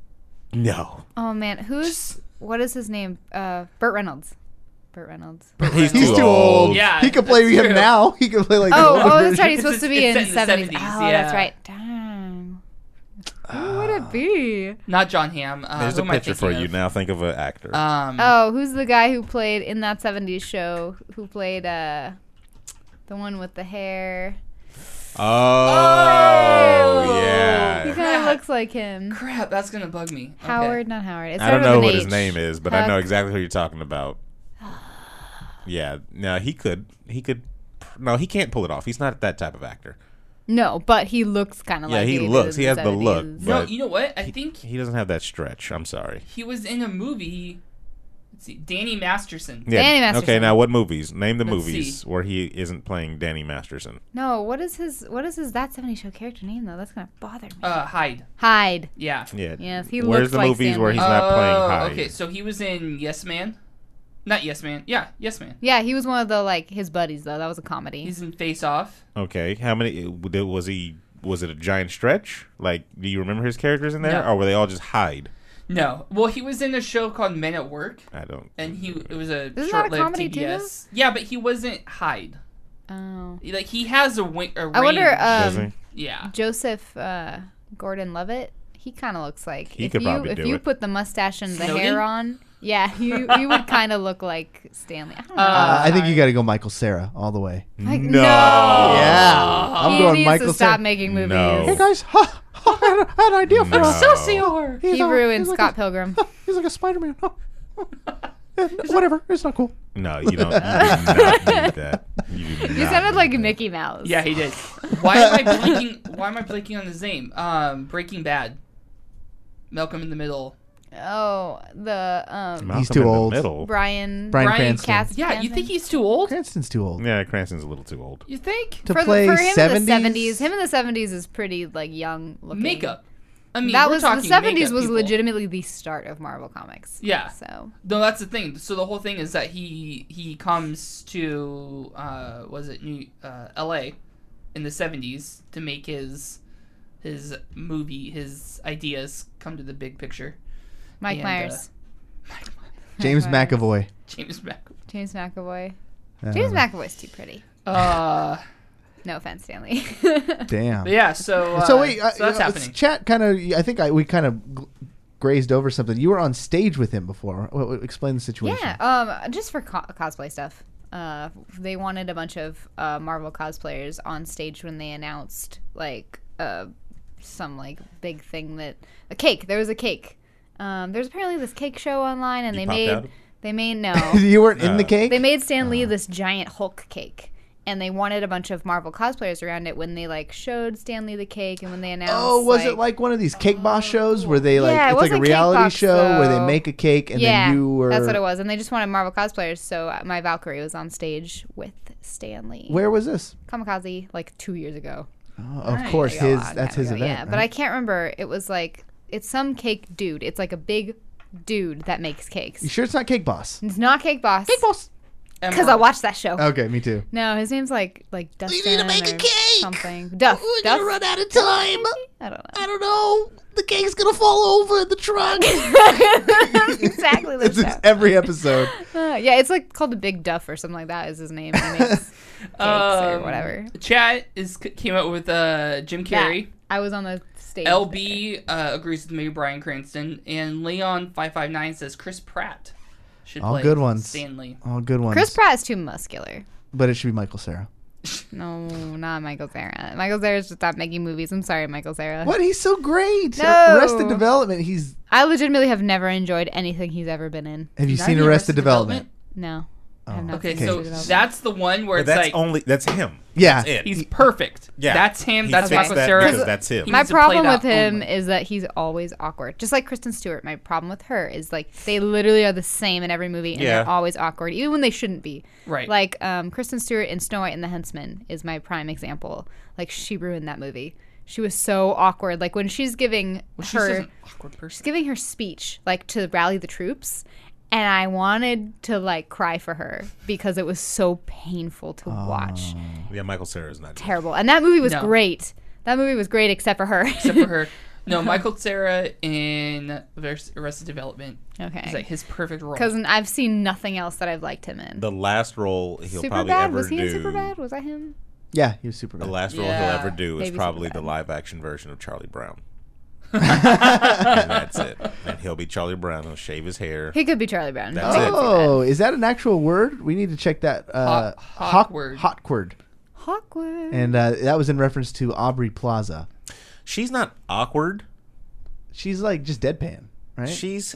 No, Oh man, what is his name? Burt Reynolds. Burt Reynolds. he's He's too old. Yeah, he could play that's him true. now. He could play like. the Oh, older that's version. right. He's Because supposed to be it's in set in the 70s. 70s, Oh, that's yeah. right. Dang. Who would it be? Not John Hamm. There's who a am I picture for thinking you of? now. Think of an actor. Oh, who's the guy who played in that 70s show? Who played the one with the hair? oh, He yeah. kind of looks like him. Crap, that's gonna bug me. Okay. Howard, not Howard. It I don't started know with what an his H. name is, but I know Huck. exactly who you're talking about. Yeah, no, he could. No, he can't pull it off. He's not that type of actor. No, but he looks kind of Yeah, like he did looks. in He has the look, 70s. No, but you know what? I think he doesn't have that stretch. I'm sorry. he was in a movie. Let's see, Danny Masterson. Yeah. Danny Masterson. Okay, now what movies? Name the Let's movies see. where he isn't playing Danny Masterson. No, what is his That 70s Show character name though? That's gonna bother me. Hyde. Hyde. Yeah. Yeah. Yes, he Where's looks the like movies where Stanley. he's not playing Hyde? Okay, so he was in Yes Man. Not Yes Man. Yeah, Yes Man. Yeah, he was one of the his buddies though. That was a comedy. He's in Face Off. Okay, how many was he? Was it a giant stretch? Like, do you remember his characters in there, No. or were they all just Hyde? No. Well, he was in a show called Men at Work, I don't. and it was a Isn't that a short-lived comedy too, TBS. Yeah, but he wasn't Hyde. Oh. Like he has a range. I wonder, Does he? Yeah. Joseph Gordon-Levitt. He kind of looks like He could probably do if you it. put the mustache and the Snowden? hair on. Yeah, you would kind of look like Stanley. I don't know. I think you got to go Michael Cera all the way. Like, No. Yeah, I'm He going needs Michael to stop Cera. making movies. No. Hey guys, I had an idea for No. Excelsior. He ruined Scott Pilgrim. He's like a Spider-Man. Whatever, it's not cool. No, you don't. You do not need that. You, do You not sounded need like that. Mickey Mouse. Yeah, he did. Why am I blinking? Why am I blinking on his name? Breaking Bad. Malcolm in the Middle. Oh, the Malcolm He's too in the old. middle. Brian Cranston. Cast. Yeah, you think he's too old? Cranston's too old. Yeah, Cranston's a little too old. You think? To for play him in 70s? the 70s? Him in the 70s is pretty young looking. Makeup. I mean, That we're was the talking 70s makeup was people. legitimately the start of Marvel Comics. Yeah. So No, that's the thing. So the whole thing is that he comes to L.A. in the 70s to make his movie, his ideas come to the big picture. Mike And, Myers, James Myers. McAvoy. James McAvoy. James McAvoy. James McAvoy's too pretty. No offense, Stanley. Damn. But yeah. So Wait, so that's happening. Chat kind of. I think we kind of grazed over something. You were on stage with him before. Explain the situation. Yeah, just for cosplay stuff. They wanted a bunch of Marvel cosplayers on stage when they announced some big thing that a cake. There was a cake. There's apparently this cake show online, and You they popped made out? They made You weren't in the cake? They made Stan Lee this giant Hulk cake, and they wanted a bunch of Marvel cosplayers around it when they like showed Stan Lee the cake, and when they announced. Oh, was it like one of these Cake Boss shows where they like Yeah, it it's like was a like Cake reality Boss, show where they though. make a cake and then you were that's what it was, and they just wanted Marvel cosplayers. So my Valkyrie was on stage with Stan Lee. Where was this? Kamikaze, like 2 years ago. Oh, of Nice. course, Like, a long that's time his ago, event. Yeah, but I can't remember. It was like it's some cake dude. It's like a big dude that makes cakes. You sure it's not Cake Boss? It's not Cake Boss. Cake Boss. Because I watched that show. Okay, me too. No, his name's like Dustin. need to make a or cake. Something. Duff. We're Duff? gonna run out of time. I don't know. I don't know. The cake's gonna fall over in the truck. Exactly the It's in show. every episode. Yeah, it's like called the Big Duff or something like that is his name. He makes cakes or whatever. Chat came out with Jim Carrey. I was on the stage. LB agrees with me, Bryan Cranston, and Leon559 says Chris Pratt should All play good ones. Stanley. All good ones. Chris Pratt is too muscular. But it should be Michael Cera. No, not Michael Cera. Michael Cera's just stopped making movies. I'm sorry, Michael Cera. What? He's so great. No. Arrested Development. He's. I legitimately have never enjoyed anything he's ever been in. Have you Not seen even Arrested Development? No. I have not Okay, seen so Arrested Development. that's the one where But it's like that's him. Yeah. That's it. he's perfect. Yeah. That's him. He That's fits Michael that Cera. because that's him. He My needs to play problem that with him only. is that he's always awkward. Just like Kristen Stewart, my problem with her is like they literally are the same in every movie and Yeah. they're always awkward, even when they shouldn't be. Right. Like Kristen Stewart in Snow White and the Huntsman is my prime example. Like she ruined that movie. She was so awkward. Like when she's giving She's just her an awkward she's person. giving her speech like to rally the troops, and I wanted to like cry for her because it was so painful to watch. Yeah, Michael Cera is not good. Terrible. And that movie was No. great. That movie was great except for her. Except for her. No, Michael Cera in Arrested Development Okay. is like his perfect role. Because I've seen nothing else that I've liked him in. The last role he'll probably Superbad? ever Was he do. in Superbad? Was that him? Yeah, he was super The bad. last role Yeah. he'll ever do is Maybe probably Superbad. the live action version of Charlie Brown. And that's it. And he'll be Charlie Brown. He'll shave his hair. He could be Charlie Brown. That's I it. could see Oh, is that an actual word? We need to check that. Hawkward. Hawkward. that. Awkward. And that was in reference to Aubrey Plaza. She's not awkward. She's like just deadpan, right? She's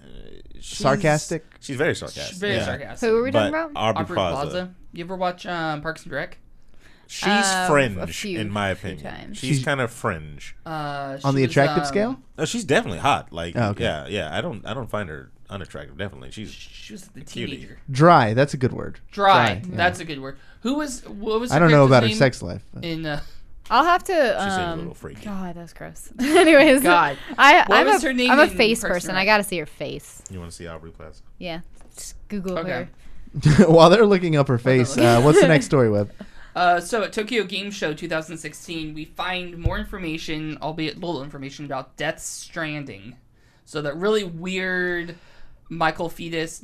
Sarcastic? She's very sarcastic. She's very yeah. sarcastic. Who were we talking But about? Aubrey Aubrey Plaza. Plaza. You ever watch Parks and Rec? She's a fringe, few- in my few opinion. times. She's kind of fringe. On the attractive scale? No, she's definitely hot. Like, Oh, okay. yeah. I don't find her unattractive. Definitely, she's She was the cutie. teenager. Dry. That's a good word. Dry. yeah. That's a good word. What was? I don't know about her character's sex life. but- name in. I'll have to. She seems a little freaky. God, that's gross. Anyways, God. What I'm was her name I'm a in face Parks and person. Rec? I gotta see her face. You want to see Aubrey Plaza? Yeah, just Google Okay. her. While they're looking up her face, what's the next story, Web? So at Tokyo Game Show 2016, we find more information, albeit little information, about Death Stranding. So that really weird Norman Fetus.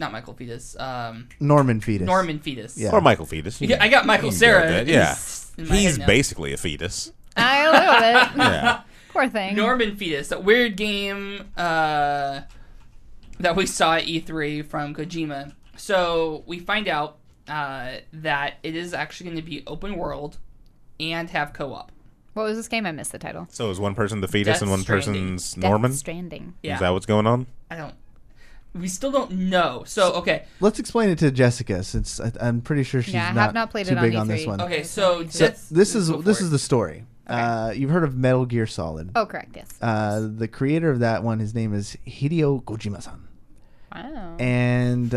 Norman Fetus. Norman Fetus. Yeah. Or Michael Fetus. Yeah, I got Michael You can go Cera. with that, in Yeah. s- in my He's head now. basically a fetus. A little bit. Yeah. Poor thing. Norman Fetus, a weird game that we saw at E3 from Kojima. So we find out that it is actually going to be open world and have co-op. What was this game? I missed the title. So is one person the fetus Death and one Stranding. person's Norman? Death Stranding. Yeah, Is that what's going on? we still don't know. So okay, Let's explain it to Jessica, since I'm pretty sure she's Yeah, I have not played too it on big on E3. this one. okay. So So Death- this is go for this it. is the story. You've heard of Metal Gear Solid. Oh, correct. Yes. The creator of that one, his name is Hideo Kojima-san. Wow. And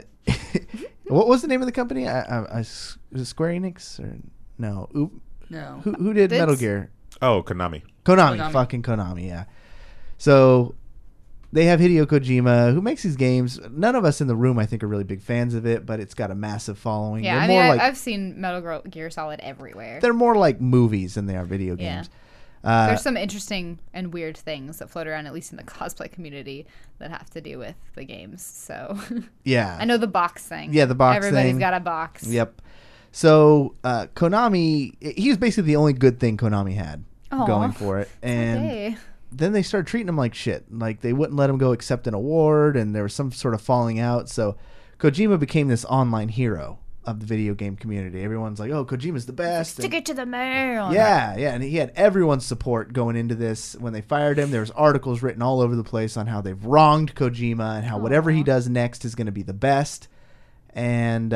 what was the name of the company? Was it Square Enix or no? no. Who did It's- Metal Gear? Oh, Konami. Konami. Fucking Konami. Yeah. So they have Hideo Kojima, who makes these games. None of us in the room, I think, are really big fans of it, but it's got a massive following. Yeah, They're I mean, more like I've seen Metal Gear Solid everywhere. they're more like movies than they are video Yeah. games. There's some interesting and weird things that float around, at least in the cosplay community, that have to do with the games. So Yeah. I know the box thing. Yeah, the box Everybody's thing. got a box. Yep. So Konami, he was basically the only good thing Konami had Aw. going for it, and Okay. then they started treating him like shit. Like they wouldn't let him go accept an award, and there was some sort of falling out. So Kojima became this online hero of the video game community. Everyone's like, "Oh, Kojima's the best." Stick it to the man. Yeah, and he had everyone's support going into this. When they fired him, there was articles written all over the place on how they've wronged Kojima and how whatever he does next is going to be the best. And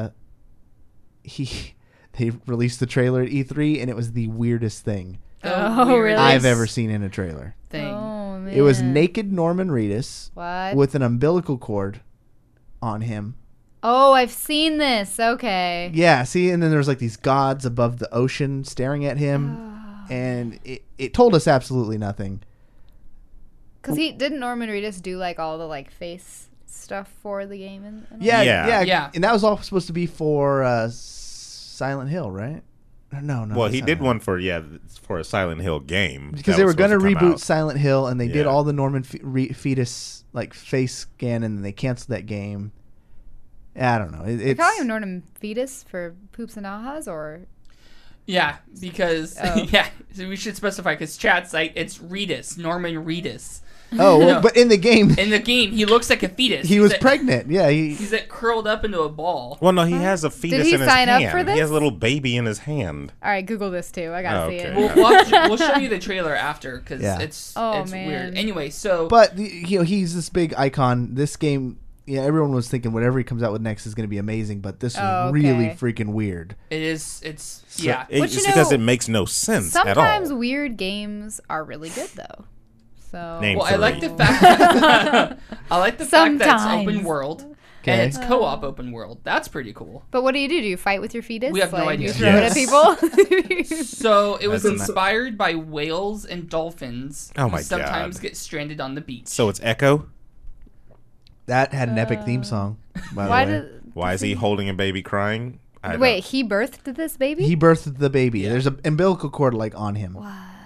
they released the trailer at E3, and it was the weirdest thing Really? I've ever seen in a trailer. Thing. Oh, man. It was naked Norman Reedus What? with an umbilical cord on him. Oh, I've seen this. Okay. Yeah, see, and then there's like these gods above the ocean staring at him, and it told us absolutely nothing. Because didn't Norman Reedus do like all the like face stuff for the game? And Yeah, Yeah. Yeah. and that was all supposed to be for Silent Hill, right? No. Well, he Silent did Hill. one for a Silent Hill game Because that they was were going to supposed come reboot out. Silent Hill, and they did Yeah. all the Norman Fetus like face scan, and then they canceled that game. I don't know. They It's call him Norman Fetus for poops and ahas, or Yeah, because Oh. yeah, so we should specify because chat's like it's Reedus, Norman Reedus. well, No. but in the game, In the game, he looks like a fetus. he He's was like- pregnant. Yeah, He's like curled up into a ball. Well, no, he has a fetus he in his sign hand. up for He this? has a little baby in his hand. all right, Google this too. I gotta see Okay. it. We'll show you the trailer after because Yeah. it's Oh, it's man. weird. Anyway, so But he's this big icon. This game, everyone was thinking whatever he comes out with next is going to be amazing. But this is Oh, really okay. freaking weird. it's yeah. But It's you because know, it makes no sense at Sometimes all. weird games are really good though. So Name Well, I like three. the fact that I like the fact that it's Sometimes. open world Okay. and it's co-op open world. That's pretty cool. But what do? Do you fight with your fetus? We have no Like, idea. You throw it at people. So it was That's- inspired by whales and dolphins Oh who my sometimes God. get stranded on the beach. So it's Echo. That had an epic theme song. By Why the way. did? Why is he holding a baby crying? I don't- Wait, he birthed this baby? He birthed the baby. There's an umbilical cord like on him.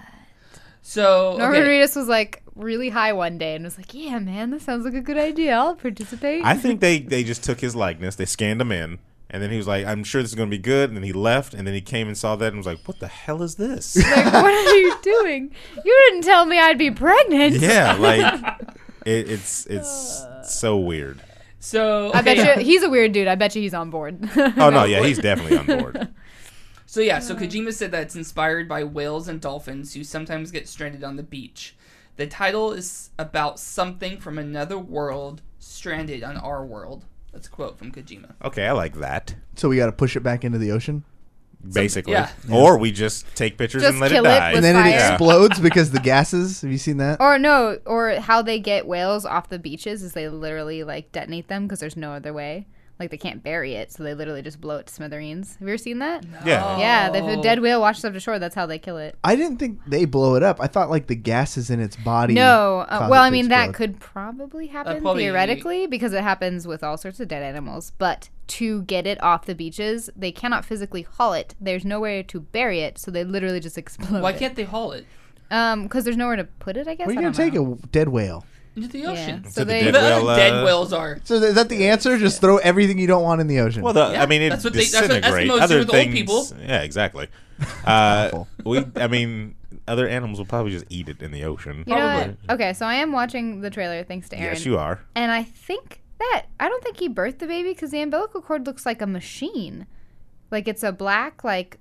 So Norman okay. Reedus was like really high one day and was like, "Yeah, man, that sounds like a good idea. I'll participate." I think they just took his likeness, they scanned him in, and then he was like, "I'm sure this is going to be good." And then he left, and then he came and saw that and was like, "What the hell is this?" Like, what are you doing? You didn't tell me I'd be pregnant. Yeah, like it's so weird. So I okay, bet you he's a weird dude. I bet you he's on board. Oh no, yeah, he's definitely on board. So yeah, so Kojima said that it's inspired by whales and dolphins who sometimes get stranded on the beach. The title is about something from another world stranded on our world. That's a quote from Kojima. Okay, I like that. So we got to push it back into the ocean, Basically, yeah. or we just take pictures Just and let kill it it die. with and then it fire. explodes because the gases. Have you seen that? Or no, or how they get whales off the beaches is they literally like detonate them because there's no other way. Like they can't bury it, so they literally just blow it to smithereens. Have you ever seen that? Yeah. Yeah, if a dead whale washes up to shore, that's how they kill it. I didn't think they blow it up. I thought like the gases in its body. No, cause well, it I to mean that explode. could probably happen probably- theoretically because it happens with all sorts of dead animals. But to get it off the beaches, they cannot physically haul it. There's nowhere to bury it, so they literally just explode. Why can't they haul it Because there's nowhere to put it. I guess. Where are I you don't gonna know. take a dead whale? into the Yeah. ocean? So To the they. dead The whale, other dead whales are. So is that the answer? Just throw everything you don't want in the ocean. Well, Yeah, I mean, it that's what that's what disintegrates. Eskimos do Other with old things, people. yeah, exactly. Awful. I mean, other animals will probably just eat it in the ocean. You know what? Probably. Okay, so I am watching the trailer thanks to Aaron. Yes, you are. And I think that I don't think he birthed the baby because the umbilical cord looks like a machine, like it's a black like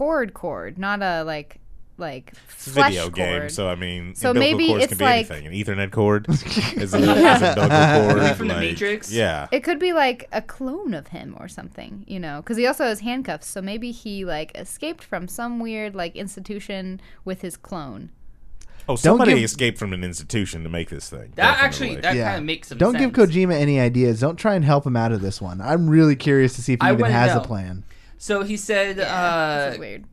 cord, not a like It's a flesh video cord. game, so I mean, So umbilical maybe cords it's can be like- anything. An Ethernet cord is an umbilical cord. From the like- Matrix? Yeah. It could be like a clone of him or something, you know, because he also has handcuffs. So maybe he like escaped from some weird like institution with his clone. Oh, somebody give- escaped from an institution to make this thing. That definitely. actually that Yeah. kind of makes some Don't sense. give Kojima any ideas. Don't try and help him out of this one. I'm really curious to see if he I even wanna has know. a plan. So he said This is weird.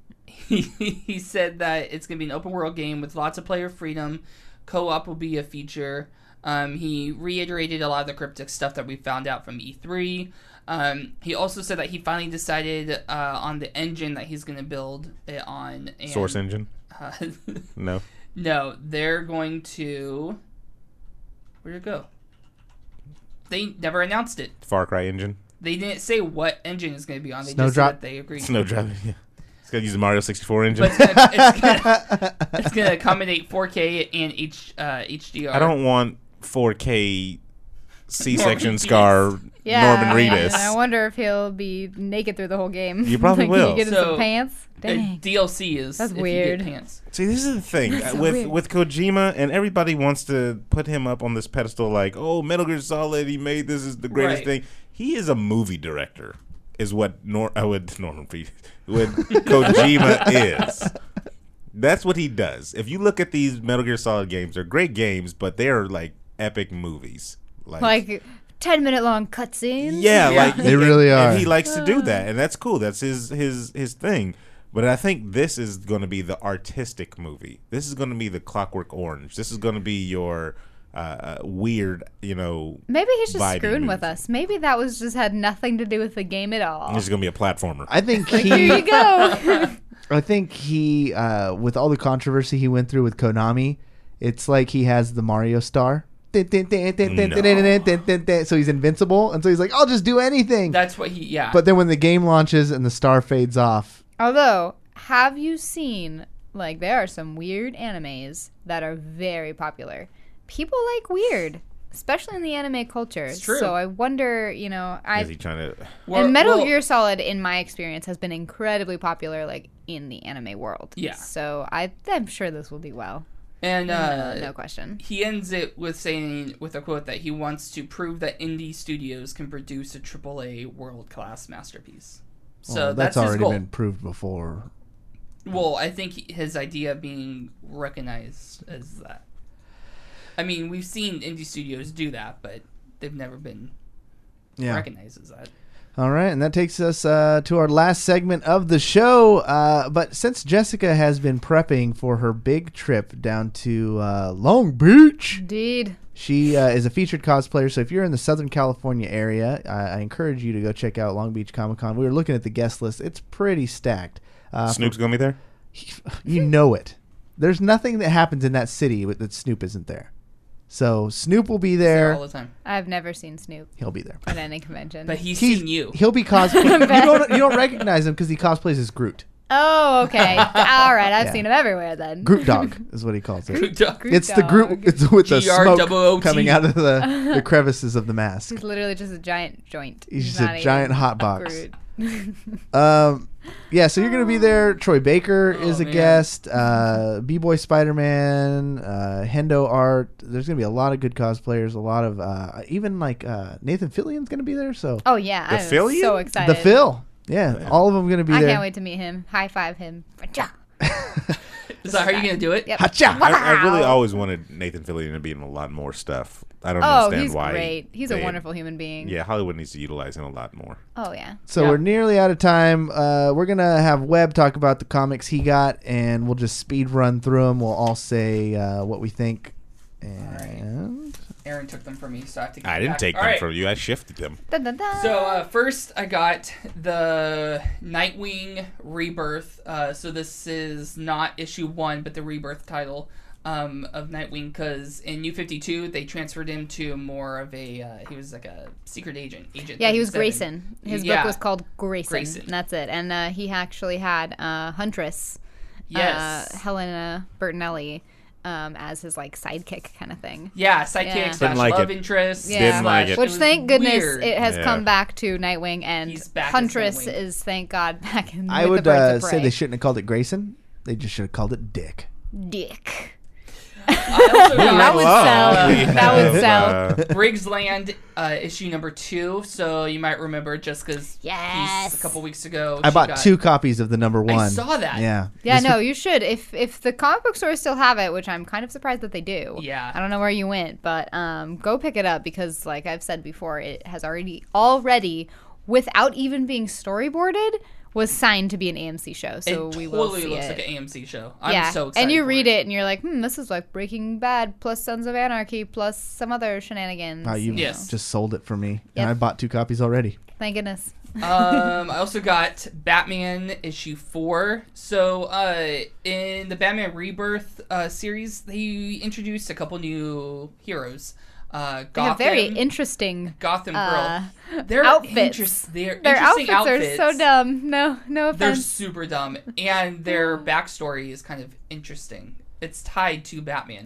he said that it's going to be an open world game with lots of player freedom. Co-op will be a feature. He reiterated a lot of the cryptic stuff that we found out from E3. He also said that he finally decided on the engine that he's going to build it on. And, Source engine? No. No, they're going to... Where'd it go? They never announced it. Far Cry engine? They didn't say what engine is going to be on. They just Snowdrop? said that they agreed. Snowdrop. Yeah. It's going to use the Mario 64 engine. But it's gonna accommodate 4K and HDR. I don't want 4K C-section scar Norman Reedus. And I wonder if he'll be naked through the whole game. You probably will. Can you get some pants? Dang. DLC is That's if weird. You get pants. See, this is the thing So with weird. with Kojima, and everybody wants to put him up on this pedestal, like, oh, Metal Gear Solid, he made this is the greatest Right. thing. He is a movie director, is what Norman Reedus, what Kojima is. That's what he does. If you look at these Metal Gear Solid games, they're great games, but they're like epic movies, Like 10-minute long cutscenes. yeah, Yeah. like They really are. And he likes to do that, and that's cool. That's his thing. But I think this is going to be the artistic movie. This is going to be the Clockwork Orange. This is going to be your weird, Maybe he's just vibey screwing movie. with us. Maybe that was just had nothing to do with the game at all. This is going to be a platformer. I think Here you go. I think he, with all the controversy he went through with Konami, it's like he has the Mario star. So he's invincible, and so he's like, I'll just do anything. That's what he. Yeah. But then when the game launches and the star fades off, Although, have you seen, like, there are some weird animes that are very popular. People like weird, especially in the anime culture. It's true. So I wonder, Is he trying to? We're- and Metal well, Gear Solid, in my experience, has been incredibly popular, like, in the anime world. Yeah. So I'm sure this will do well. And No question. he ends it with saying, with a quote, that he wants to prove that indie studios can produce a AAA world-class masterpiece. So well, that's that's his already goal. been proved before. Well, I think his idea of being recognized as that. I mean, we've seen indie studios do that, but they've never been recognized as that. All right, and that takes us to our last segment of the show. But since Jessica has been prepping for her big trip down to Long Beach, Indeed. she is a featured cosplayer. So if you're in the Southern California area, I encourage you to go check out Long Beach Comic Con. We were looking at the guest list; it's pretty stacked. Snoop's going to be there? You know it. There's nothing that happens in that city that Snoop isn't there. So Snoop will be All there. the time. I've never seen Snoop He'll be there. at any convention. But he's seen you. He'll be cosplaying. you don't recognize him because he cosplays as Groot. Oh, okay. All right. I've Yeah. seen him everywhere then. Groot dog is what he calls it. Good dog. It's the Groot. dog. It's with the smoke GROOT. coming out of the crevices of the mask. He's literally just a giant joint. He's just not a giant even hot box. Groot. Yeah, so you're gonna be there. Troy Baker is a man. guest. B-Boy Spider-Man, Hendo Art. There's gonna be a lot of good cosplayers. A lot of even like Nathan Fillion's gonna be there. So Oh yeah, The I'm Philly? so excited. the Phil, yeah, all of them gonna be I there. can't wait to meet him. High five him. Ja. Is that how you're going to do it? Yep. Hacha! I really Wow. always wanted Nathan Fillion to be in a lot more stuff. I don't Oh, understand he's why. great. He's a they- wonderful human being. Yeah, Hollywood needs to utilize him a lot more. Oh yeah. So Yeah. we're nearly out of time. We're gonna have Webb talk about the comics he got, and we'll just speed run through them. We'll all say what we think. And Aaron took them from me, so I have to get I them didn't back. take All them right. from you. I shifted them. Dun, dun, dun. So first, I got the Nightwing Rebirth. So this is not issue 1, but the Rebirth title of Nightwing, because in New 52 they transferred him to more of a he was like a secret agent. Yeah, he was 37. Grayson. His Yeah. book was called Grayson. Grayson. And that's it. And he actually had Huntress, Yes. Helena Bertinelli, as his like sidekick kind of thing. Yeah, sidekick Yeah. slash Didn't like love it. interest. Yeah. Didn't like slash- it. Which, was thank goodness, weird. it has Yeah. come back to Nightwing, and He's back as Huntress Nightwing. is, thank God, back in I with would the Birds of say Prey. they shouldn't have called it Grayson. They just should have called it Dick. Dick. I also That got would Hello. sell. We That would have, sell. Briggs Land issue number 2. So you might remember just because Yes. a couple weeks ago I she bought got- 2 copies of the number 1. I saw that. Yeah. Yeah, This no, you should. If the comic book stores still have it, which I'm kind of surprised that they do. Yeah. I don't know where you went, but go pick it up because, like I've said before, it has already, without even being storyboarded, was signed to be an AMC show. So it we will totally see looks it. like an AMC show. I'm Yeah, so excited. and you for read it and you're like, this is like Breaking Bad plus Sons of Anarchy plus some other shenanigans. Wow, you know. Yes. just sold it for me. Yep. And I bought 2 copies already. Thank goodness. I also got Batman issue 4. So in the Batman Rebirth series, they introduced a couple new heroes. They have Gotham, very interesting Gotham Girl. They're outfits. They're Their interesting outfits are so dumb. No They're offense. super dumb, and their backstory is kind of interesting. It's tied to Batman.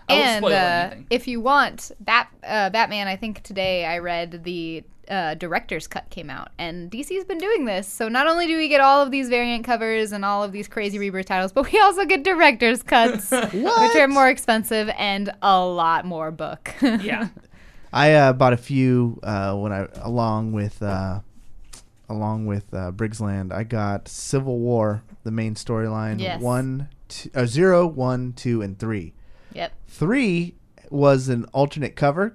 won't And spoil anything. if you want Batman, I think today I read the director's cut came out, and DC's been doing this. So not only do we get all of these variant covers and all of these crazy rebirth titles, but we also get director's cuts, which are more expensive and a lot more book. Yeah. I bought a few along with Briggsland. I got Civil War, the main storyline. Yes. 0, 1, 2, and 3. Yep. 3 was an alternate cover,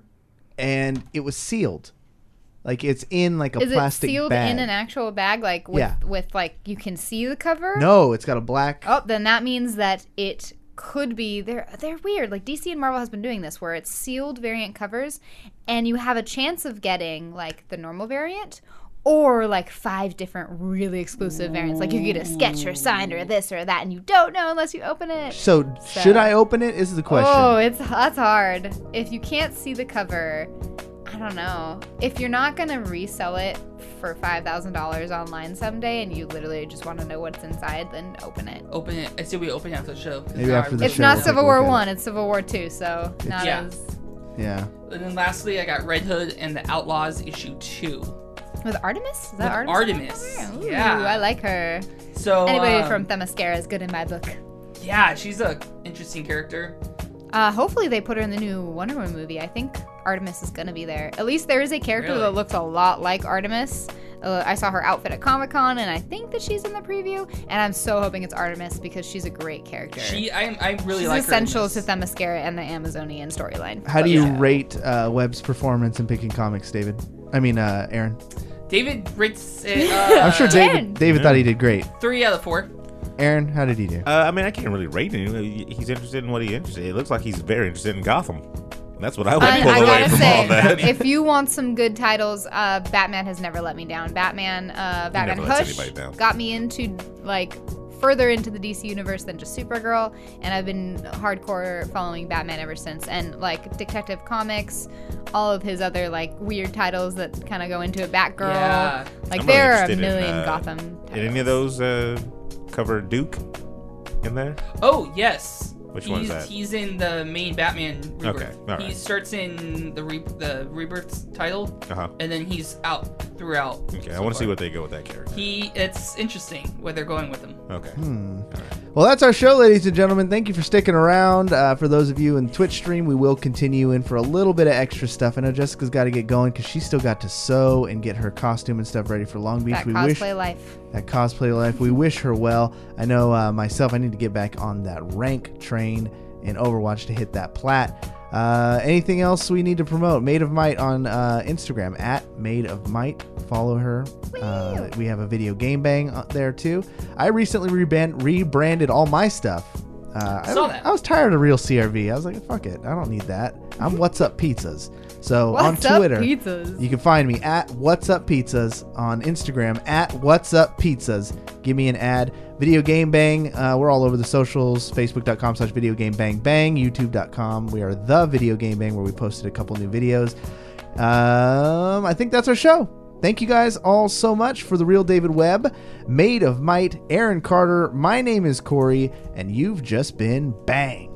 and it was sealed. Like it's in like a Is plastic it sealed bag. in an actual bag, like with like you can see the cover? No, it's got a black. Oh, then that means that it could be they're weird. Like DC and Marvel has been doing this where it's sealed variant covers, and you have a chance of getting like the normal variant or like 5 different really exclusive variants. Like you get a sketch or signed or this or that, and you don't know unless you open it. So should I open it? Is the question. Oh, that's hard. If you can't see the cover, I don't know. If you're not gonna resell it for $5,000 online someday, and you literally just want to know what's inside, then open it. Open it. I say we open it after the show. 'cause Maybe now after the I It's show not we'll take a Civil War look at 1, it's Civil War 2, so not Yeah. as... Yeah. And then lastly, I got Red Hood and the Outlaws issue 2. With Artemis? Is that With Artemis? Artemis. Ooh, Yeah. I like her. So Anybody from Themyscira is good in my book. yeah, she's a interesting character. Hopefully they put her in the new Wonder Woman movie. I think Artemis is going to be there. At least there is a character Really? that looks a lot like Artemis. I saw her outfit at Comic-Con, and I think that she's in the preview. And I'm so hoping it's Artemis because she's a great character. I really She's like essential her. to Themyscira and the Amazonian storyline. How do you Yeah. rate Webb's performance in picking comics, David? I mean, Aaron. David rates it. I'm sure Jen. David thought he did great. 3 out of 4. Aaron, how did he do? I mean, I can't really rate him. He's interested in what he's interested in. It looks like he's very interested in Gotham. That's what I would I pull away gotta from say, all that. if you want some good titles, Batman has never let me down. Batman never lets Hush anybody down. got me into like further into the DC universe than just Supergirl, and I've been hardcore following Batman ever since. And like Detective Comics, all of his other like weird titles that kind of go into a Batgirl. Yeah. Like I'm there really are a interested million in, Gotham Did any of titles. those cover Duke in there? Oh, yes. Which one's that? He's in the main Batman Rebirth. Okay, all right. He starts in the Rebirth title, Uh-huh. and then he's out throughout. Okay, I so want to see far. what they go with that character. It's interesting where they're going with him. Okay. Well, that's our show, ladies and gentlemen. Thank you for sticking around. For those of you in Twitch stream, we will continue in for a little bit of extra stuff. I know Jessica's got to get going because she's still got to sew and get her costume and stuff ready for Long Beach. That cosplay life. That cosplay life. We wish her well. I know myself, I need to get back on that rank train in Overwatch to hit that plat. Anything else we need to promote? Made of Might on Instagram, at Made of Might. Follow her. We have a Video Game Bang there too. I recently rebranded all my stuff. Saw that. I was tired of Real CRV. I was like, fuck it. I don't need that. I'm What's Up Pizzas. So What's on Up Twitter, Pizzas? you can find me at What's Up Pizzas, on Instagram at What's Up Pizzas. Give me an ad. Video Game Bang. We're all over the socials. Facebook.com/Video Game Bang Bang. YouTube.com. We are the Video Game Bang, where we posted a couple new videos. I think that's our show. Thank you guys all so much for the real David Webb, Made of Might, Aaron Carter. My name is Corey, and you've just been banged.